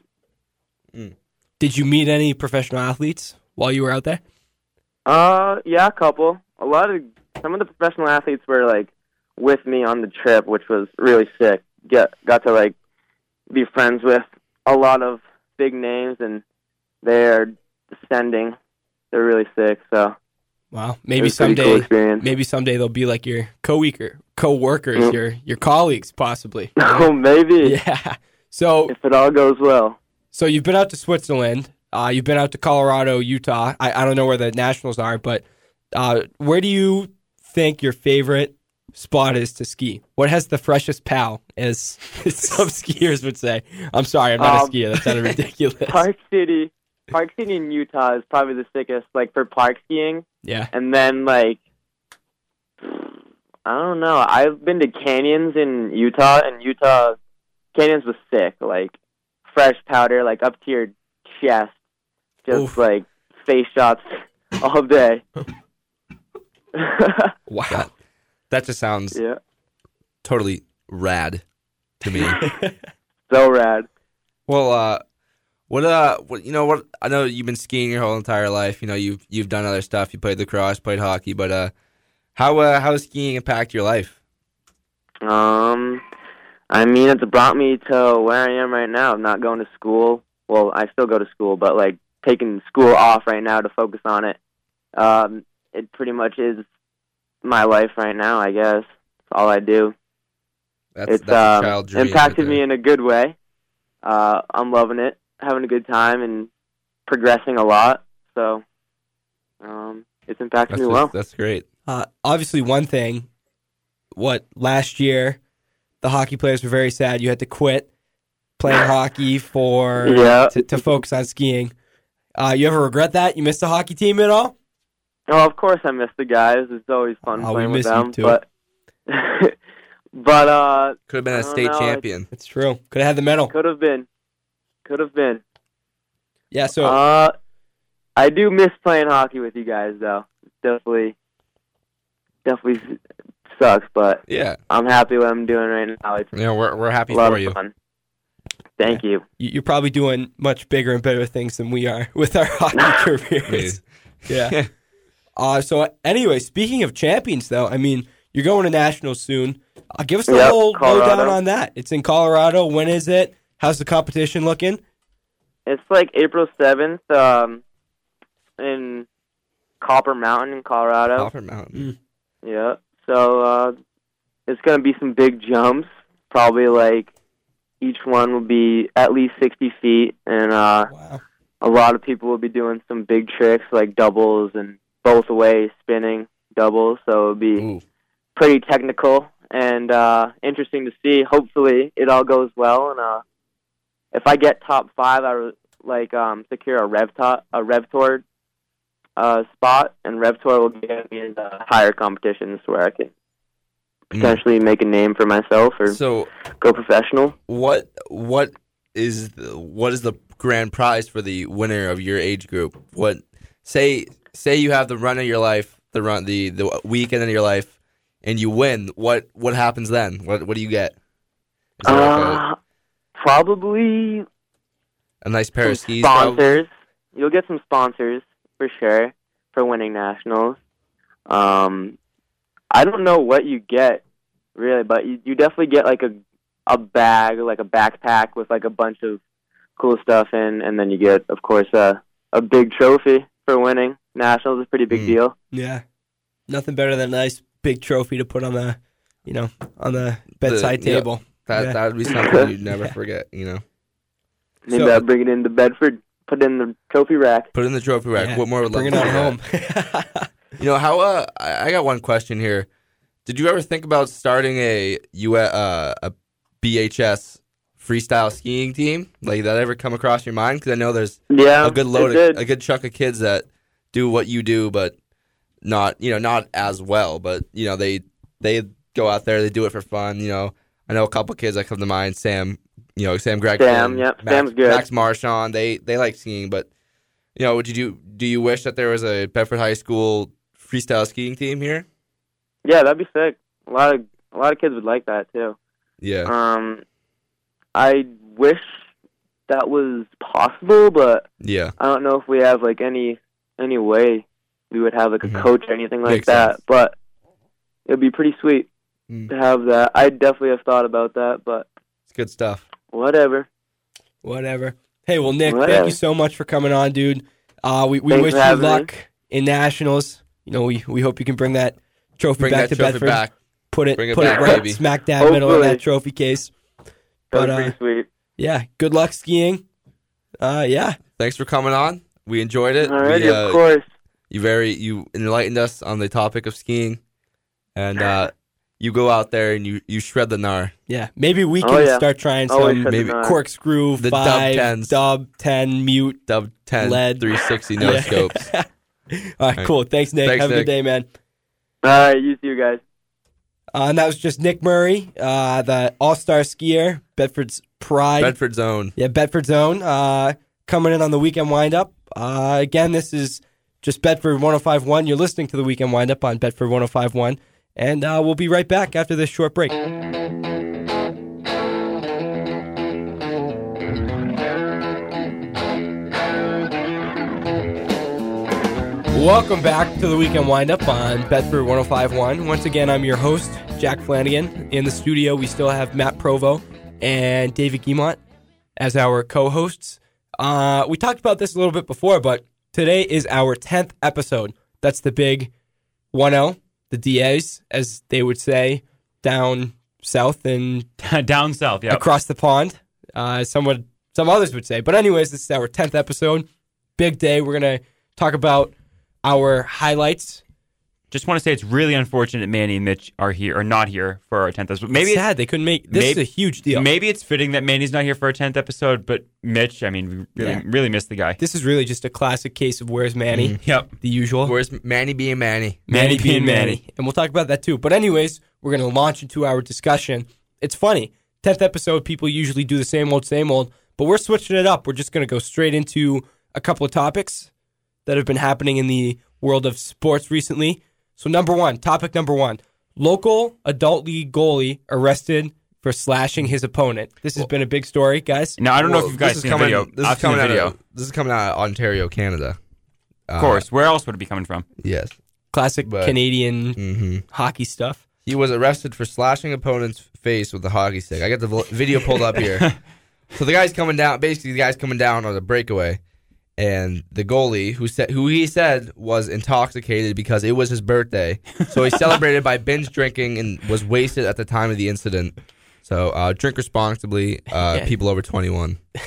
Did you meet any professional athletes while you were out there? Uh, yeah, a couple. A lot of some of the professional athletes were like with me on the trip, which was really sick. Get got to like be friends with a lot of big names, and they're ascending. They're really sick. So Wow. it Maybe was a pretty someday. cool experience. Maybe someday they'll be like your co-worker, co-workers, Mm. your your colleagues, possibly. Oh, maybe Yeah. So if it all goes well. so you've been out to Switzerland. Uh, you've been out to Colorado, Utah. I, I don't know where the nationals are, but uh, where do you think your favorite spot is to ski? What has the freshest pal, as some skiers would say? I'm sorry, I'm not Um, a skier. That sounded ridiculous. Park City, Park City in Utah is probably the sickest. Like for park skiing. Yeah. And then, like, I don't know. I've been to canyons in Utah, and Utah canyons was sick. Like, fresh powder, like, up to your chest. Just, Oof. like, face shots all day. Wow. That just sounds Yeah. totally rad to me. So rad. Well, uh, what uh, what you know, what I know you've been skiing your whole entire life. You know, you've you've done other stuff. You played lacrosse, played hockey, but uh, how uh, how has skiing impact your life? Um, I mean, it's brought me to where I am right now. I'm not going to school. Well, I still go to school, but, like, taking school off right now to focus on it. Um, it pretty much is my life right now, I guess. It's all I do. That's It's that's um, a child dream. impacted right me there. in a good way. Uh, I'm loving it, having a good time, and progressing a lot. So um, it's impacted That's, me just- well. that's great. Uh, obviously, one thing, what, last year, the hockey players were very sad. You had to quit playing hockey for Yeah. to, to focus on skiing. Uh, you ever regret that? You missed the hockey team at all? Oh, of course I miss the guys. It's always fun Oh, we playing with miss you them. too. But but uh, Could have been I a don't state know, champion. It's true. Could have had the medal. could have been, could have been. Yeah. So Uh, I do miss playing hockey with you guys, though. Definitely, definitely sucks, but Yeah, I'm happy what I'm doing right now. It's you know, we're we're a happy lot for of you. fun. Thank you. you- you're probably doing much bigger and better things than we are with our hockey careers. Yeah. Uh, so anyway, speaking of champions, though, I mean, you're going to nationals soon. Uh, give us the Yep, whole Colorado. lowdown on that. It's in Colorado. When is it? How's the competition looking? It's like April seventh um, in Copper Mountain in Colorado. Copper Mountain. Yeah. So uh, it's going to be some big jumps. Probably like each one will be at least sixty feet. And uh, Wow. a lot of people will be doing some big tricks like doubles and both ways spinning doubles. So it'll be Ooh. pretty technical and uh, interesting to see. Hopefully, it all goes well. And uh, if I get top five, I would like um, secure a Rev top, a Rev Tour uh, spot, and Rev Tour will get me into higher competitions where I can potentially make a name for myself or So, go professional. what what is the, what is the grand prize for the winner of your age group? What say say you have the run of your life, the run the the weekend of your life, and you win. What what happens then? What what do you get? Is there like Uh, probably a, a nice pair of some skis? probably? sponsors. You'll get some sponsors for sure for winning nationals. Um, I don't know what you get really, but you, you definitely get like a a bag, like a backpack with like a bunch of cool stuff in, and then you get, of course, a a big trophy for winning nationals. It's a pretty big Mm. deal. Yeah. Nothing better than a nice big trophy to put on the, you know, on the bedside yeah. table. That Yeah. that would be something you'd never Yeah. forget. You know, Maybe So- I'll bring it into Bedford, put it in the trophy rack. put it in the trophy rack. Yeah, What more would bring love it to on see that. home. You know how? Uh, I I got one question here. Did you ever think about starting a U uh, a B H S freestyle skiing team? Like, did that ever come across your mind? Because I know there's Yeah, a good load, it of, did. a good chunk of kids that do what you do, but not you know not as well. But you know they they go out there, they do it for fun. You know, I know a couple kids that come to mind. Sam, you know, Sam Gregson, Sam, yep, Max, Sam's good. Max Marchand. They they like skiing, but you know, would you do? Do you wish that there was a Bedford High School freestyle skiing team here? Yeah, that'd be sick. A lot of a lot of kids would like that too. Yeah. Um, I wish that was possible, but Yeah. I don't know if we have like any any way we would have like a Mhm. coach or anything like Makes that. sense. But it'd be pretty sweet Mm. to have that. I definitely have thought about that, but It's good stuff. whatever. Whatever. Hey, well, Nick, thank Whatever. you so much for coming on, dude. Uh, we we Thanks wish for you having me. luck in nationals. You know, we, we hope you can bring that trophy Bring back that to trophy Bedford. back. Put it Bring it put back, it right baby. smack dab middle of that Hopefully. trophy case. That'd But, be uh, pretty sweet. Yeah, good luck skiing. Uh, yeah. Thanks for coming on. We enjoyed it. Alrighty, we, uh, of course. You very you enlightened us on the topic of skiing, and uh, you go out there and you, you shred the gnar. Yeah, maybe we Oh, can yeah. start trying Always some shred the maybe gnar. corkscrew The dub five, tens. dub ten, mute. Dub ten, Lead. three sixty no Yeah. scopes. All right, cool. Thanks, Nick. Thanks, Have a Nick. good day, man. All right, you too, guys. Uh, and that was just Nick Murray, uh, the all-star skier, Bedford's pride. Bedford Zone. Yeah, Bedford's own, uh, coming in on the weekend windup. Uh, again, this is just Bedford one oh five point one. You're listening to the weekend windup on Bedford one oh five point one. And uh, we'll be right back after this short break. Welcome back to the weekend windup on Bedford one oh five point one. Once again, I'm your host, Jack Flanagan. In the studio, we still have Matt Provo and David Guimont as our co-hosts. Uh, we talked about this a little bit before, but today is our tenth episode. That's the big one oh, the D As, as they would say, down south and Down south, yeah. across the pond. Uh, some would, some others would say. But anyways, this is our tenth episode. Big day. We're going to talk about our highlights. Just want to say it's really unfortunate Manny and Mitch are here, or not here for our tenth episode. Maybe It's it's, sad they couldn't make this. maybe- is a huge deal. maybe it's fitting that Manny's not here for our tenth episode, but Mitch, I mean, we really, Yeah. really missed the guy. This is really just a classic case of where's Manny, Yep. the usual. Where's Manny being Manny? Manny being Manny. And we'll talk about that too. But anyways, we're going to launch into our discussion. It's funny. tenth episode, people usually do the same old, same old. But we're switching it up. We're just going to go straight into a couple of topics that have been happening in the world of sports recently. So number one, topic number one. Local adult league goalie arrested for slashing his opponent. This has been a big story, guys. Now, I don't know Well, if you guys this is seen coming, the video. This I've is seen coming the out video. of this is coming out of Ontario, Canada. Of course. Where else would it be coming from? Yes. Classic But- Canadian Mm-hmm. hockey stuff. He was arrested for slashing opponent's face with a hockey stick. I got the vo- video pulled up here. So the guy's coming down. Basically, the guy's coming down on a breakaway, and the goalie, who said who he said was intoxicated because it was his birthday, so he celebrated by binge drinking and was wasted at the time of the incident. So uh, drink responsibly, uh, Yeah. people over twenty-one.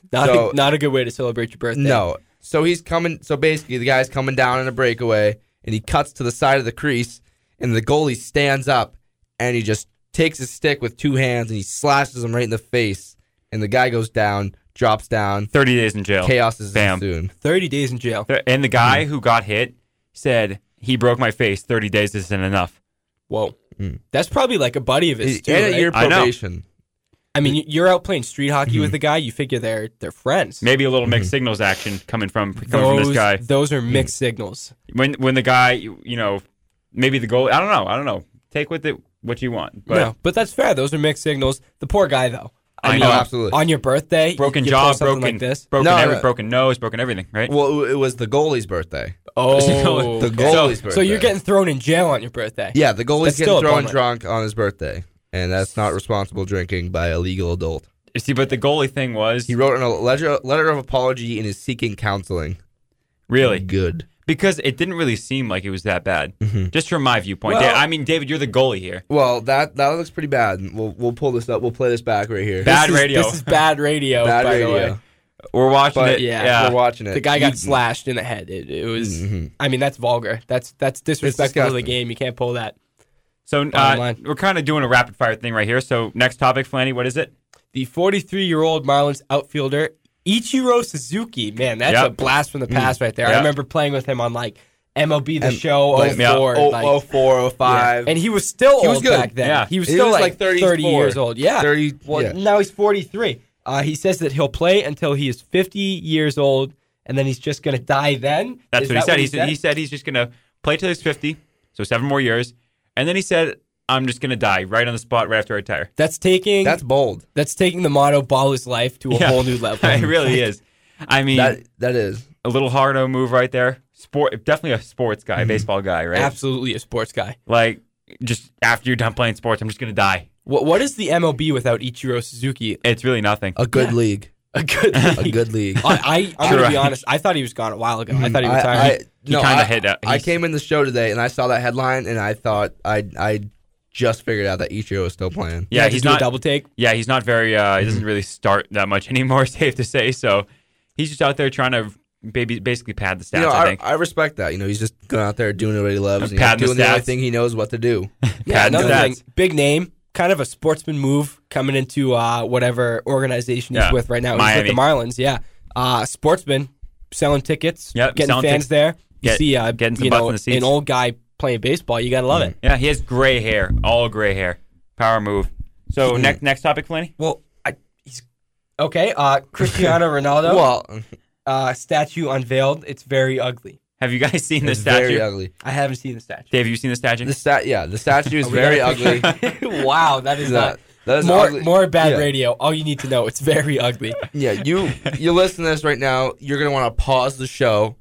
Not So- a, not a good way to celebrate your birthday. No. So he's coming. So basically, the guy's coming down in a breakaway, and he cuts to the side of the crease, and the goalie stands up, and he just takes his stick with two hands, and he slashes him right in the face, and the guy goes down, drops down. thirty days in jail. Chaos is Bam. ensuing. thirty days in jail. And the guy who got hit said he broke my face. thirty days isn't enough. Whoa. That's probably like a buddy of his, too, And a right? year I know. probation. I mean, you're out playing street hockey with the guy. You figure they're they're friends. Maybe a little mixed signals action coming from coming from those, this guy. those are mixed signals. When when the guy, you, you know, maybe the goal. I don't know. I don't know. Take with it what you want. But no, but that's fair. Those are mixed signals. The poor guy, though. I mean, know. absolutely. On your birthday, broken you jaw, pull something broken like this. broken No, every, no. broken nose, broken everything. Right? Well, it was the goalie's birthday. Oh, The okay. goalie's birthday. So you're getting thrown in jail on your birthday. Yeah, the goalie's That's still getting a thrown bummer. drunk on his birthday, and that's not responsible drinking by a legal adult. See, but the goalie thing was He wrote a letter, letter of apology and is seeking counseling. really Good. because it didn't really seem like it was that bad. Mm-hmm. Just from my viewpoint. Well- Da- I mean, David, you're the goalie here. Well, that that looks pretty bad. We'll we'll pull this up. We'll play this back right here. Bad This is- radio. This is bad radio. Bad by the radio. way. We're watching But it. yeah, Yeah, We're watching it. The guy got You- slashed in the head. It, it was. Mhm. I mean, that's vulgar. That's that's disrespectful to the disgusting. game. You can't pull that. So Bottom uh, line. we're kind of doing a rapid fire thing right here. So next topic, Flanny, what is it? The forty-three-year-old Marlins outfielder Ichiro Suzuki. Man, that's Yep. a blast from the past right there. I Yep. remember playing with him on like M L B The And, Show like, oh four. oh, like, oh four, oh five. and he was still He was old good. back then. Yeah. He was He still was like, like thirty thirty-four. years old. Yeah. thirty. Well, yeah. now he's forty-three. Uh, he says that he'll play until he is fifty years old, and then he's just going to die then. That's Is what he that said. He said he said he's just gonna play till he's fifty, so seven more years, and then he said, "I'm just gonna die right on the spot right after I retire." That's taking That's bold. that's taking the motto "Ball is life" to a Yeah. whole new level. It really is. I mean, That that is. a little hardo move right there. Sport, definitely a sports Mm-hmm. guy, baseball guy, right? Absolutely a sports guy. Like, just after you're done playing sports, I'm just gonna die. What what is the M L B without Ichiro Suzuki? It's really nothing. A good league. A good. A good league. I, I I'm True. gonna be honest. I thought he was gone a while ago. I thought he I, retired. I, He no, kinda I- hit, uh, I he's- came in the show today and I saw that headline and I thought I I just figured out that Ichiro was still playing. Yeah, You had to he's do a not. double take. Yeah, he's not very. Uh, he Mm-hmm. doesn't really start that much anymore. Safe to say. So he's just out there trying to baby, basically pad the stats. You know, I I, think. I respect that. You know, he's just going out there doing what he loves, and, you know, Padding the doing the only stats. thing he knows what to do. Yeah, Pad the another thing. stats. Big name, kind of a sportsman move coming into uh, whatever organization he's Yeah, with right now. He's Miami. with the Marlins. Yeah, uh, sportsman selling tickets, Yep, getting selling fans tic- there. You Get- see, uh, getting some you butts know, in the seats. an old guy playing baseball. You gotta love it. Yeah, he has gray hair, all gray hair. Power move. So Hmm. next next topic, Flanny. Well, I, he's okay. Uh, Cristiano Ronaldo Well, uh, statue unveiled. It's very ugly. Have you guys seen this it's very statue? ugly. I haven't seen the statue. Dave, have you seen the statue? The stat, yeah, the statue is We very got a ugly. picture. Wow, that is That- not that is more ugly. more bad Yeah. radio. All you need to know, it's very ugly. Yeah, you you listen to this right now. You're gonna want to pause the show.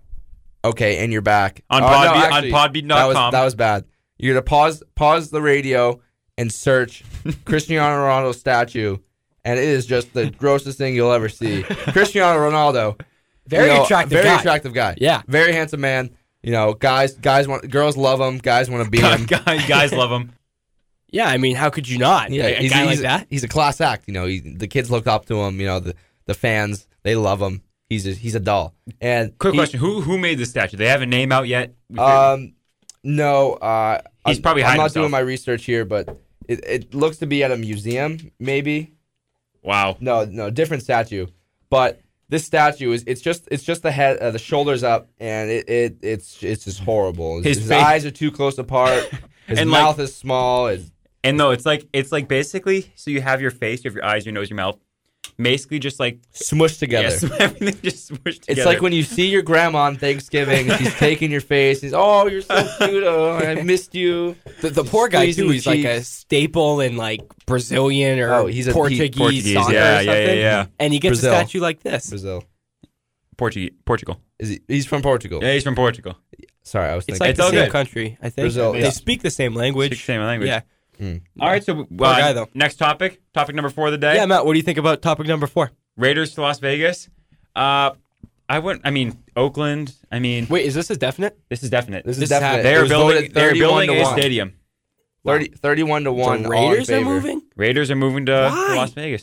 Okay, and you're back On Oh, Podbean- no, on actually, podbean dot That was, com. that was bad. You're gonna pause pause the radio and search Cristiano Ronaldo statue, and it is just the grossest thing you'll ever see. Cristiano Ronaldo, Very you know, attractive very guy. attractive guy. Yeah. very handsome man. You know, guys, guys want, girls love him. Guys want to be him. guys, guys love him. Yeah, I mean, how could you not? Yeah, a, a he's, guy he's, like that. He's a class act. You know, he, the kids look up to him. You know, the the fans they love him. He's a, he's a doll. And Quick he- question: Who who made the statue? They have a name out yet? Um, no. Uh, He's I'm, probably I'm hiding not himself. doing my research here, but it, it looks to be at a museum. Maybe Wow. no, no, different statue. But this statue is it's just it's just the head, uh, the shoulders up, and it, it it's it's just horrible. His, His his face- eyes are too close apart. His And, like- mouth is small. It's, And no, it's like it's like basically so you have your face, you have your eyes, your nose, your mouth, basically just like smushed together. yes, everything just smushed together. It's like when you see your grandma on Thanksgiving, and she's taking your face. She's, oh, you're so cute. Oh, I missed you. The, the poor guy Squeezing too. the He's like a cheeks. staple in like Brazilian or Oh, he's a- he- Portuguese, Portuguese, soccer yeah, or yeah, something. yeah, yeah. And he gets Brazil. a statue like this. Brazil. Portuguese, Portugal. Is he? He's from Portugal. Yeah, he's from Portugal. Sorry, I was It's thinking. like It's the all same good. country, I think. Brazil, they yeah. speak the same language. Speak the same language. Yeah. All right, so uh, guy, though. next topic, topic number four of the day. Yeah, Matt. What do you think about topic number four? Raiders to Las Vegas. Uh, I wouldn't. I mean, Oakland. I mean, Wait, is this a definite? this is definite. This is This is definite. happening. It They are was building. voted They are thirty-one building to a one. stadium. thirty, thirty-one to one. the all in Raiders are favor. moving. Raiders are moving to, Uh, to Why? Las Vegas.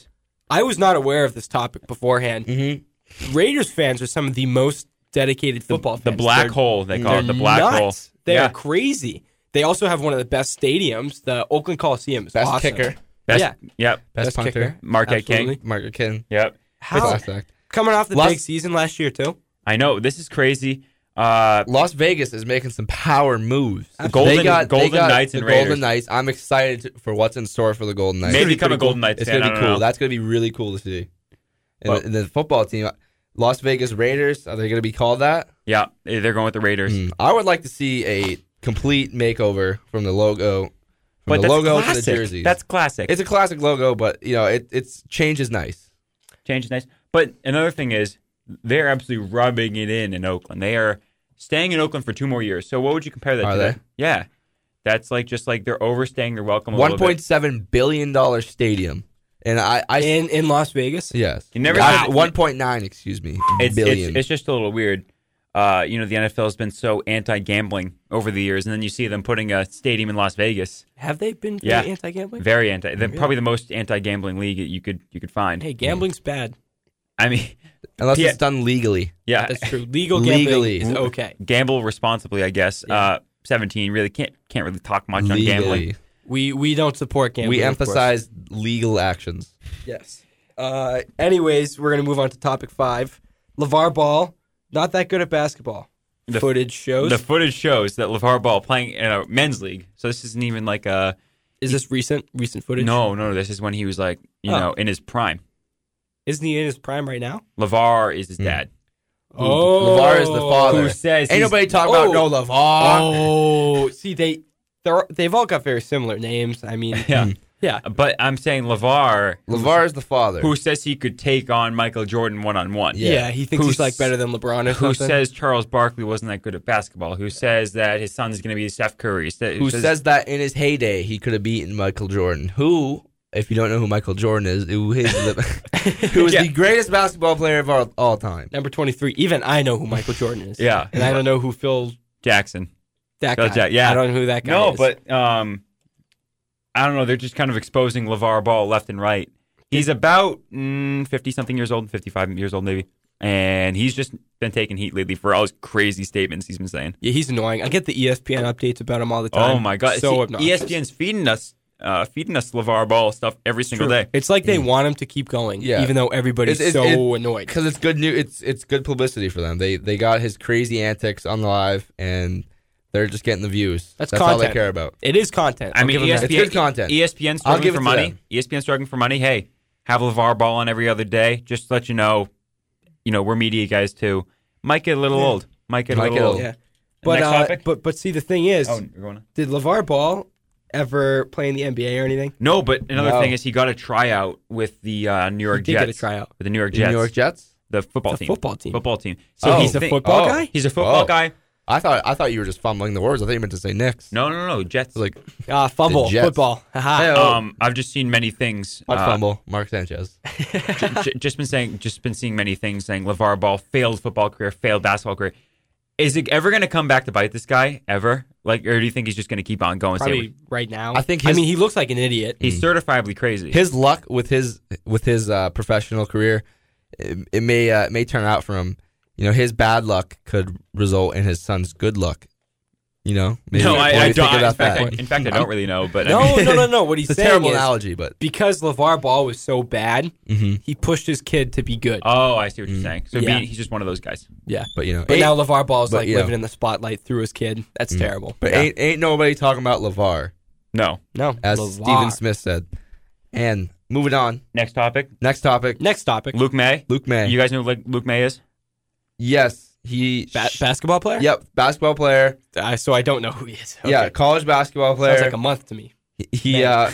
I was not aware of this topic beforehand. Mm-hmm. Raiders fans are some of the most dedicated football The fans. black They're- hole, they call it. The they're black hole. nuts. They Yeah. are crazy. They also have one of the best stadiums. The Oakland Coliseum is Best awesome. kicker. Best, Yeah. Yep. Best, Best punter. kicker. Marquette Absolutely. King. Margaret King. Yep. How Class act. coming off the Las- big season last year too? I know. This is crazy. Uh, Las Vegas is making some power moves. The Golden- they got, Golden they got Knights the and Golden Raiders. Knights. I'm excited for what's in store for the Golden Knights. maybe be become a pretty Golden Knights It's fan. gonna be I don't cool. know. That's gonna be really cool to see. And, But- the, and the football team, Las Vegas Raiders, are they gonna be called that? Yeah, they're going with the Raiders. Hmm. I would like to see a complete makeover from the logo, from But the that's logo to classic. the jerseys. That's classic. It's a classic logo, but you know, it it's change is nice. Change is nice. But another thing is, they're absolutely rubbing it in in Oakland. They are staying in Oakland for two more years. So what would you compare that Are to? they? That? Yeah. That's like just like they're overstaying their welcome a One little point bit. seven billion dollar stadium, and I, I In in Las Vegas? yes, You never Ah, said- one point nine. Excuse me, It's, billion. it's it's just a little weird. Uh, you know, the N F L has been so anti-gambling over the years, and then you see them putting a stadium in Las Vegas. Have they been very Yeah. anti-gambling? Very anti. They're probably the most anti-gambling league you could you could find. Hey, gambling's bad. I mean, Unless yeah. it's done legally. yeah, That's true. Legal gambling Legally. is okay. gamble responsibly, I guess. Uh, seventeen really can't can't really talk much on gambling. Legally, We we don't support gambling. we of course. emphasize legal actions. Yes. Uh, anyways, we're gonna move on to topic five. LeVar Ball, not that good at basketball. The- Footage shows. The footage shows that LeVar Ball playing in a men's league. So this isn't even like a is this recent? Recent footage? no, no. This is when he was like you Oh. know in his prime. Isn't he in his prime right now? LeVar is his dad. Oh, LeVar is the father. Who says Ain't he's- nobody talking Oh. about no LeVar. Oh, see they they're they've all got very similar names. I mean, Yeah, yeah. but I'm saying LeVar, LeVar is the father. who says he could take on Michael Jordan one on one. Yeah, Yeah. he thinks Who's- he's like better than LeBron or Who something. says Charles Barkley wasn't that good at basketball? Who says that his son's going to be Steph Curry? Who who says that in his heyday he could have beaten Michael Jordan? Who, if you don't know who Michael Jordan is, who is the, who is Yeah. the greatest basketball player of all, all time? number twenty-three? Even I know who Michael Jordan is. Yeah. and I don't know who Phil Jackson? that Phil guy. Jack- yeah. I don't know who that guy No, is. but um, I don't know. They're just kind of exposing LeVar Ball left and right. He's about fifty something years old, fifty-five years old maybe, and he's just been taking heat lately for all his crazy statements he's been saying. yeah, he's annoying. I get the E S P N updates about him all the time. Oh my god! so See, obnoxious. E S P N's feeding us, uh, feeding us LeVar Ball stuff every single True. day. It's like they want him to keep going, Yeah. even though everybody's It's- it's- so it- annoyed. Because it's good news. It's it's good publicity for them. They they got his crazy antics on the live, and they're just getting the views. That's all they content. care about. It is content. I I'll mean, give him E that. S P N, It's good content. E S P N I'll struggling give it for to money. them. E S P N struggling for money. Hey, have LeVar Ball on every other day. Just to let you know, you know we're media guys too. Might get a little old. Might get a Might little get old. old. Yeah, but Next uh, topic? but but see, the thing is, Oh, you're going to? did LeVar Ball ever play in the N B A or anything? No, but another No. thing is he got a tryout with the uh, New York He did Jets. get a tryout. with the New York The Jets. New York Jets. the football The team. football team. Football team. So Oh. he's He's a thi- football oh. guy. He's a football Oh. guy. I thought I thought you were just fumbling the words. I thought you meant to say Knicks. No, no, no, Jets. Like Ah, fumble The Jets. football. Haha. Hey, um, I've just seen many things. Hot uh, fumble. Mark Sanchez. j- just been saying, just been seeing many things saying LeVar Ball failed football career, failed basketball career. Is it ever going to come back to bite this guy ever? Like, or do you think he's just going to keep on going? Probably Say, right now. I think I his- mean, he looks like an idiot. he's certifiably crazy. His luck with his with his uh, professional career, it, it may uh, may turn out for him. You know, his bad luck could result in his son's good luck. You know, maybe, no, what I, do I you don't. think I, in, about fact, I, that? in fact, I don't really know. But I no, mean, no, no, no. What he's It's a saying terrible is analogy, but because LeVar Ball was so bad, Mhm. he pushed his kid to be good. oh, I see what you're saying. So Yeah. be, he's just one of those guys. yeah, but you know, but ain't, now LeVar Ball is but, like you know. living in the spotlight through his kid. That's terrible. but Yeah. ain't ain't nobody talking about LeVar, No. no, as LeVar. Stephen Smith said. And moving on, Next topic. next topic. Next topic. Luke May. Luke May. You guys know who Luke May is? yes, he. Ba- basketball player. Yep, basketball player. Uh, so I don't know who he is. Okay. Yeah, college basketball player. sounds like a month to me. He uh,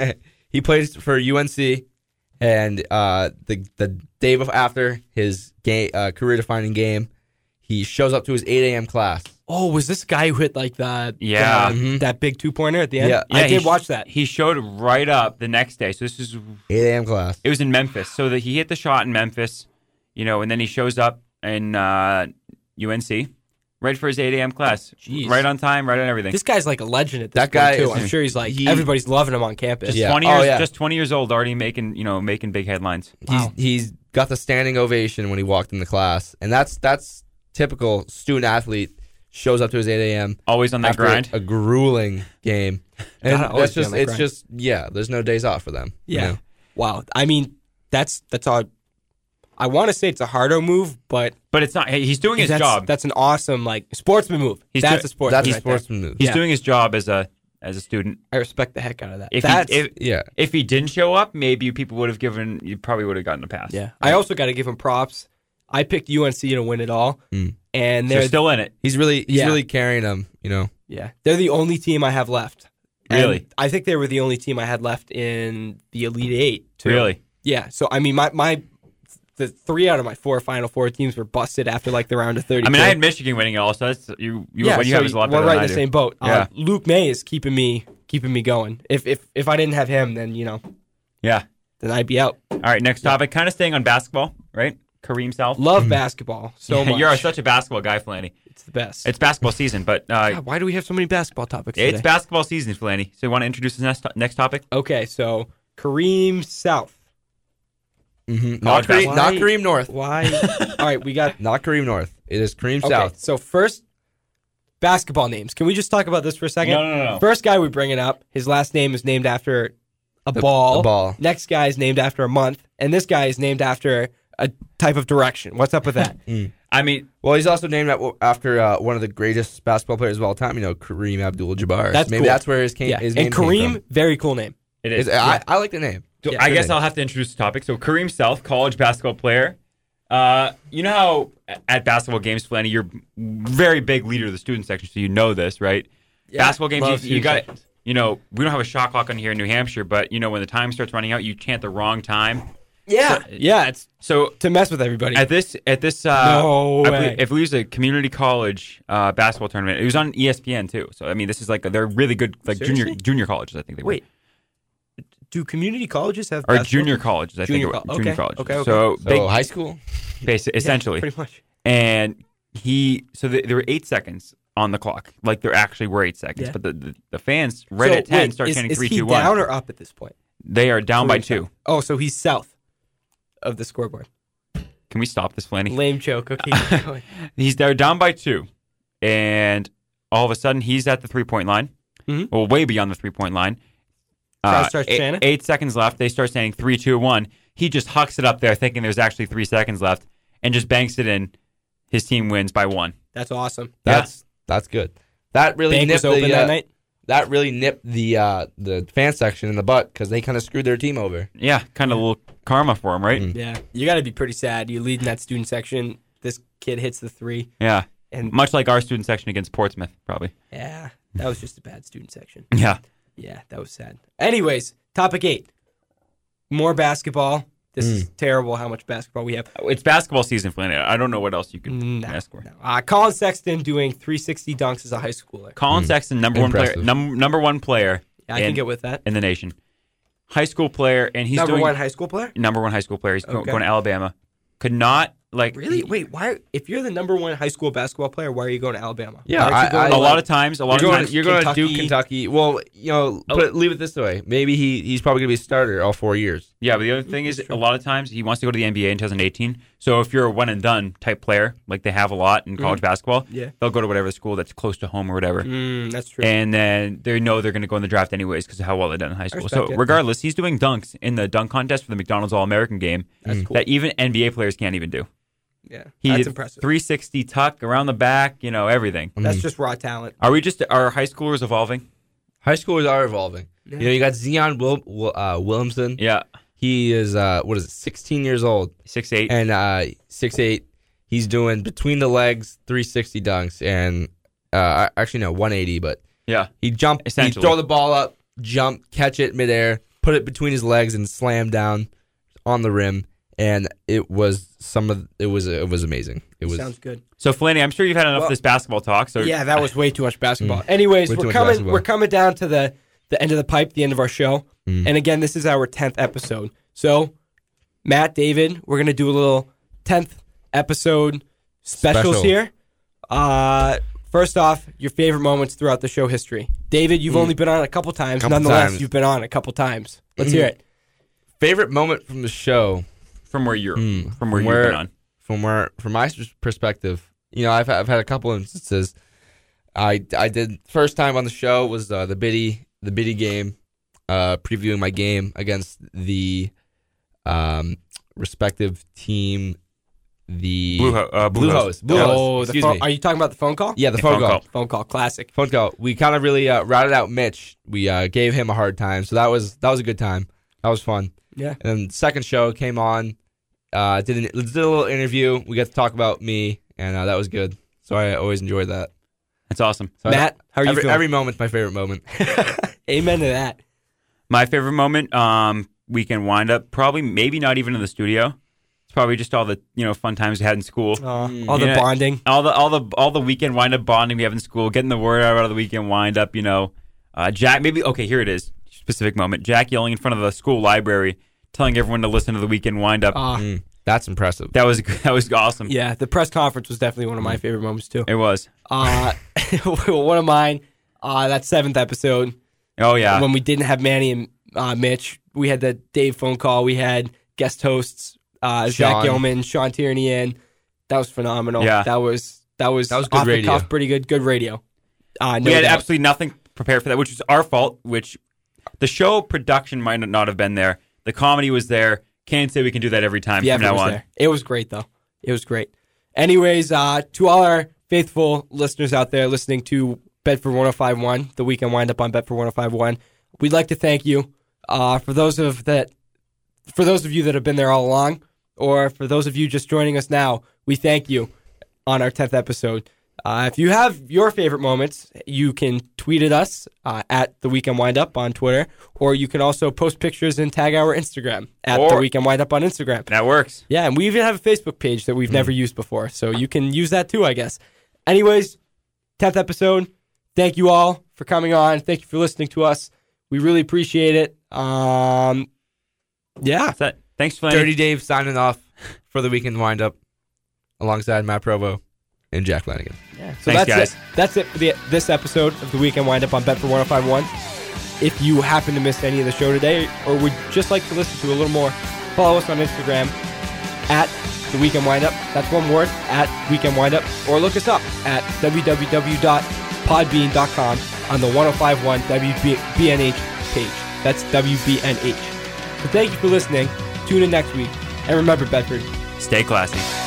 he plays for U N C, and uh, the the day before after his game, uh, career defining game, he shows up to his eight a.m. class. Oh, was this guy who hit like the Yeah. the- Mhm. that big two pointer at the end? Yeah. I Yeah, he did sh- watch that. He showed right up the next day. So this is eight a.m. class. it was in Memphis. So that he hit the shot in Memphis, you know, and then he shows up in uh, U N C, right for his eight a.m. class. Jeez. Right on time, right on everything. This guy's like a legend at this That point, guy too. is- I'm sure he's like, he- everybody's loving him on campus. just Yeah. twenty Oh, years, yeah. just twenty years old, already making you know making big headlines. Wow. He's he's got the standing ovation when he walked in the class, and that's that's typical student athlete. Shows up to his eight a.m. Always on that after grind. a grueling game, and Gotta always that's be on just that it's grind. just yeah. There's no days off for them. you Yeah. know? Wow. I mean, that's that's all. I want to say it's a hardo move, but But it's not. Hey, he's doing his that's, job. That's an awesome like sportsman move. He's that's do- a sportsman. That's a right there. sportsman move. He's Yeah. doing his job as a as a student. I respect the heck out of that. If that's he if, Yeah, if he didn't show up, maybe people would have given. You probably would have gotten a pass. yeah. I also got to give him props. I picked U N C to win it all, Mm. and they're they're still in it. he's really he's Yeah. really carrying them. You know, yeah they're the only team I have left. And Really? I think they were the only team I had left in the Elite Eight. Too. Really. Yeah. So I mean, my my the three out of my four Final Four teams were busted after like the round of thirty. I mean, I had Michigan winning it all, so that's you. you yeah, what you so have is a lot we're better right than in I the do. same boat. Yeah. Uh, Luke May is keeping me keeping me going. If if if I didn't have him, then you know, Yeah. then I'd be out. All right. Next topic. Kind of staying on basketball, right? Kareem South. Love basketball so Yeah, much. You're such a basketball guy, Flanny. It's the best. It's basketball season, but uh, God, why do we have so many basketball topics it's today? basketball season, Flanny. So you want to introduce the next next topic? Okay, so Kareem South. mm-hmm. College not Kareem, basketball. not Kareem North, Why? All right, we got not Kareem North. It is Kareem okay. South. So first, basketball names. Can we just talk about this for a second? No, no, no, no. First guy we bring it up. His last name is named after a ball. a ball. Next guy is named after a month, and this guy is named after a type of direction. What's up with that? I mean, Well, he's also named at- after uh, one of the greatest basketball players of all time. You know, Kareem Abdul-Jabbar. That's Maybe cool. that's where his, came, yeah, his and name came Kareem, from. very cool name. it is. Is- I, I like the name. So Yeah. I Good guess name. I'll have to introduce the topic. So Kareem South, college basketball player. Uh, you know how at basketball games, Flanny, you're very big leader of the student section, so you know this, right? Basketball games, love you, you student got. sections. You know, we don't have a shot clock on here in New Hampshire, but you know when the time starts running out, you chant the wrong time. Yeah, yeah, it's So to mess with everybody. at this at this uh, No I way. believe, if we use a community college uh, basketball tournament, it was on E S P N too. So I mean, this is like they're really good, like junior Seriously? junior colleges. I think they were. Wait, do community colleges have or basketball? junior colleges. I Junior think it col- was junior okay, colleges. okay, okay. So, So big, high school. basi- essentially, pretty much. and he so th- there were eight seconds on the clock. Like there actually were eight seconds, Yeah. but the, the, the fans right So, at ten wait, start is, chanting is three, he two, one. down or up at this point? They are down by Kareem two. South. Oh, so he's south of the scoreboard. Can we stop this, Flanny? Lame joke. Okay, keep going. He's they're down by two, and all of a sudden he's at the three point line. Mhm. Well, way beyond the three point line. Crowd starts eight, chanting? eight seconds left. They start saying three, two, one. He just hucks it up there, thinking there's actually three seconds left, and just banks it in. His team wins by one. That's awesome. That's that's good. That really Bank nipped was open the, that uh, night. that really nipped the uh, the fan section in the butt because they kind of screwed their team over. Yeah, kind of a little karma for him, right? Mm. Yeah, you got to be pretty sad. You lead in that student section. This kid hits the three, Yeah, and much like our student section against Portsmouth, probably. yeah, that was just a bad student section. Yeah. Yeah, that was sad. Anyways, topic eight. More basketball. This is terrible how much basketball we have. It's basketball season, Flynn. I don't know what else you could No, ask for. no. Uh, Colin Sexton doing three sixty dunks as a high schooler. Colin Sexton, number one player, Impressive. num- number one player I in, can get with that. in the nation. High school player, and he's Number doing one high school player? number one high school player. He's go- Okay. going to Alabama. Could not like Really? Wait, why? If you're the number one high school basketball player, why are you going to Alabama? Yeah, Why aren't you I- going I- to, A like- lot of times, a lot You're of going, times, you're going to do Kentucky. Kentucky. Well, you know, put it, leave it this way. Maybe he, he's probably going to be a starter all four years. yeah. But the other thing is, a lot of times he wants to go to the N B A in twenty eighteen. So if you're a one and done type player, like they have a lot in college basketball, Yeah. they'll go to whatever school that's close to home or whatever. Mm, that's true. And then they know they're going to go in the draft anyways because of how well they've done in high school. So respect it. regardless, he's doing dunks in the dunk contest for the McDonald's All-American game That's cool. that even N B A players can't even do. yeah, He that's did impressive. three sixty tuck around the back, you know, everything. That's just raw talent. Are we just, are high schoolers evolving? High schoolers are evolving. You know, you got Zion Wil- Wil- uh, Williamson. Yeah. He is, uh, what is it, sixteen years old. six eight. And uh, six eight. He's doing between the legs three sixty dunks. And uh, actually, no, one eighty. But Yeah. he jump, he Essentially. throw the ball up, jump, catch it midair, put it between his legs, and slam down on the rim. And it was some of it was it was amazing. It was Sounds good. So, Flanny, I'm sure you've had enough Well- of this basketball talk. So Yeah, that was way too much basketball. Anyways, Way too we're much coming. basketball. We're coming down to the the end of the pipe, the end of our show. Mm. And again, this is our tenth episode. So, Matt, David, we're gonna do a little tenth episode specials Special. here. Uh, first off, your favorite moments throughout the show history. David, you've only been on a couple times. Couple Nonetheless, times. you've been on a couple times. Let's hear it. Favorite moment from the show? From where you're, Hmm. from where From you've where- been on. From where, from my perspective, you know, I've I've had a couple instances. I I did first time on the show was uh, the Biddy the Biddy game, uh, previewing my game against the um, respective team, the Blue, ho- uh, Blue Hose. Hose. Blue Yeah. Hose. Oh, the Excuse phone, me. are you talking about the phone call? Yeah, the Yeah, phone, phone call. call. Phone call, classic. Phone call. We kind of really uh, routed out Mitch. We uh, gave him a hard time, so that was that was a good time. That was fun. Yeah. And then second show came on, uh, did, an, did a little interview. We got to talk about me, and uh, that was good. So I always enjoyed that. That's awesome. So Matt, how are you every, feeling? every moment's my favorite moment. Amen to that. My favorite moment, um, weekend wind up, probably maybe not even in the studio. It's probably just all the you know fun times we had in school. Uh, all the Yeah. bonding. all the all the all the weekend wind up bonding we have in school, getting the word out of the weekend wind up. You know, uh, Jack. Maybe okay. Here it is. Specific moment. Jack yelling in front of the school library, telling everyone to listen to the weekend wind up. Uh, Mm, that's impressive. that was that was awesome. yeah, the press conference was definitely one of my favorite moments, too. It was. Uh, one of mine, uh, that seventh episode, Oh yeah. when we didn't have Manny and uh, Mitch, we had the Dave phone call. We had guest hosts, uh, Zach Sean. Yeoman, Sean Tierney in. That was phenomenal. Yeah. That was that was, That was good off the radio. cuff, pretty good. Good radio. Uh, no we had doubt. absolutely nothing prepared for that, which was our fault. Which the show production might not have been there. The comedy was there. Can't say we can do that every time The from effort now was on. there. It was great, though. It was great. Anyways, uh, to all our faithful listeners out there listening to Bedford one oh five point one, the weekend wind up on Bedford one oh five point one, we'd like to thank you. Uh, for those of that, for those of you that have been there all along, or for those of you just joining us now, we thank you on our tenth episode. Uh, if you have your favorite moments, you can tweet at us uh, at The Weekend Windup on Twitter, or you can also post pictures and tag our Instagram at Or- The Weekend Windup on Instagram. That works. Yeah, and we even have a Facebook page that we've never used before, so you can use that too, I guess. Anyways, tenth episode. Thank you all for coming on. Thank you for listening to us. We really appreciate it. Um, yeah. That's it. Thanks for letting Dirty Dave signing off for the weekend windup alongside Matt Provo and Jack Flanagan. So Thanks, that's guys. it. That's it for the, this episode of the Weekend Windup on Bedford one oh five point one. If you happen to miss any of the show today, or would just like to listen to a little more, follow us on Instagram at the Weekend Windup. That's one word, at Weekend Windup, or look us up at w w w dot podbean dot com on the one oh five point one W B N H page. That's W B N H. So thank you for listening. Tune in next week, and remember, Bedford, Stay classy.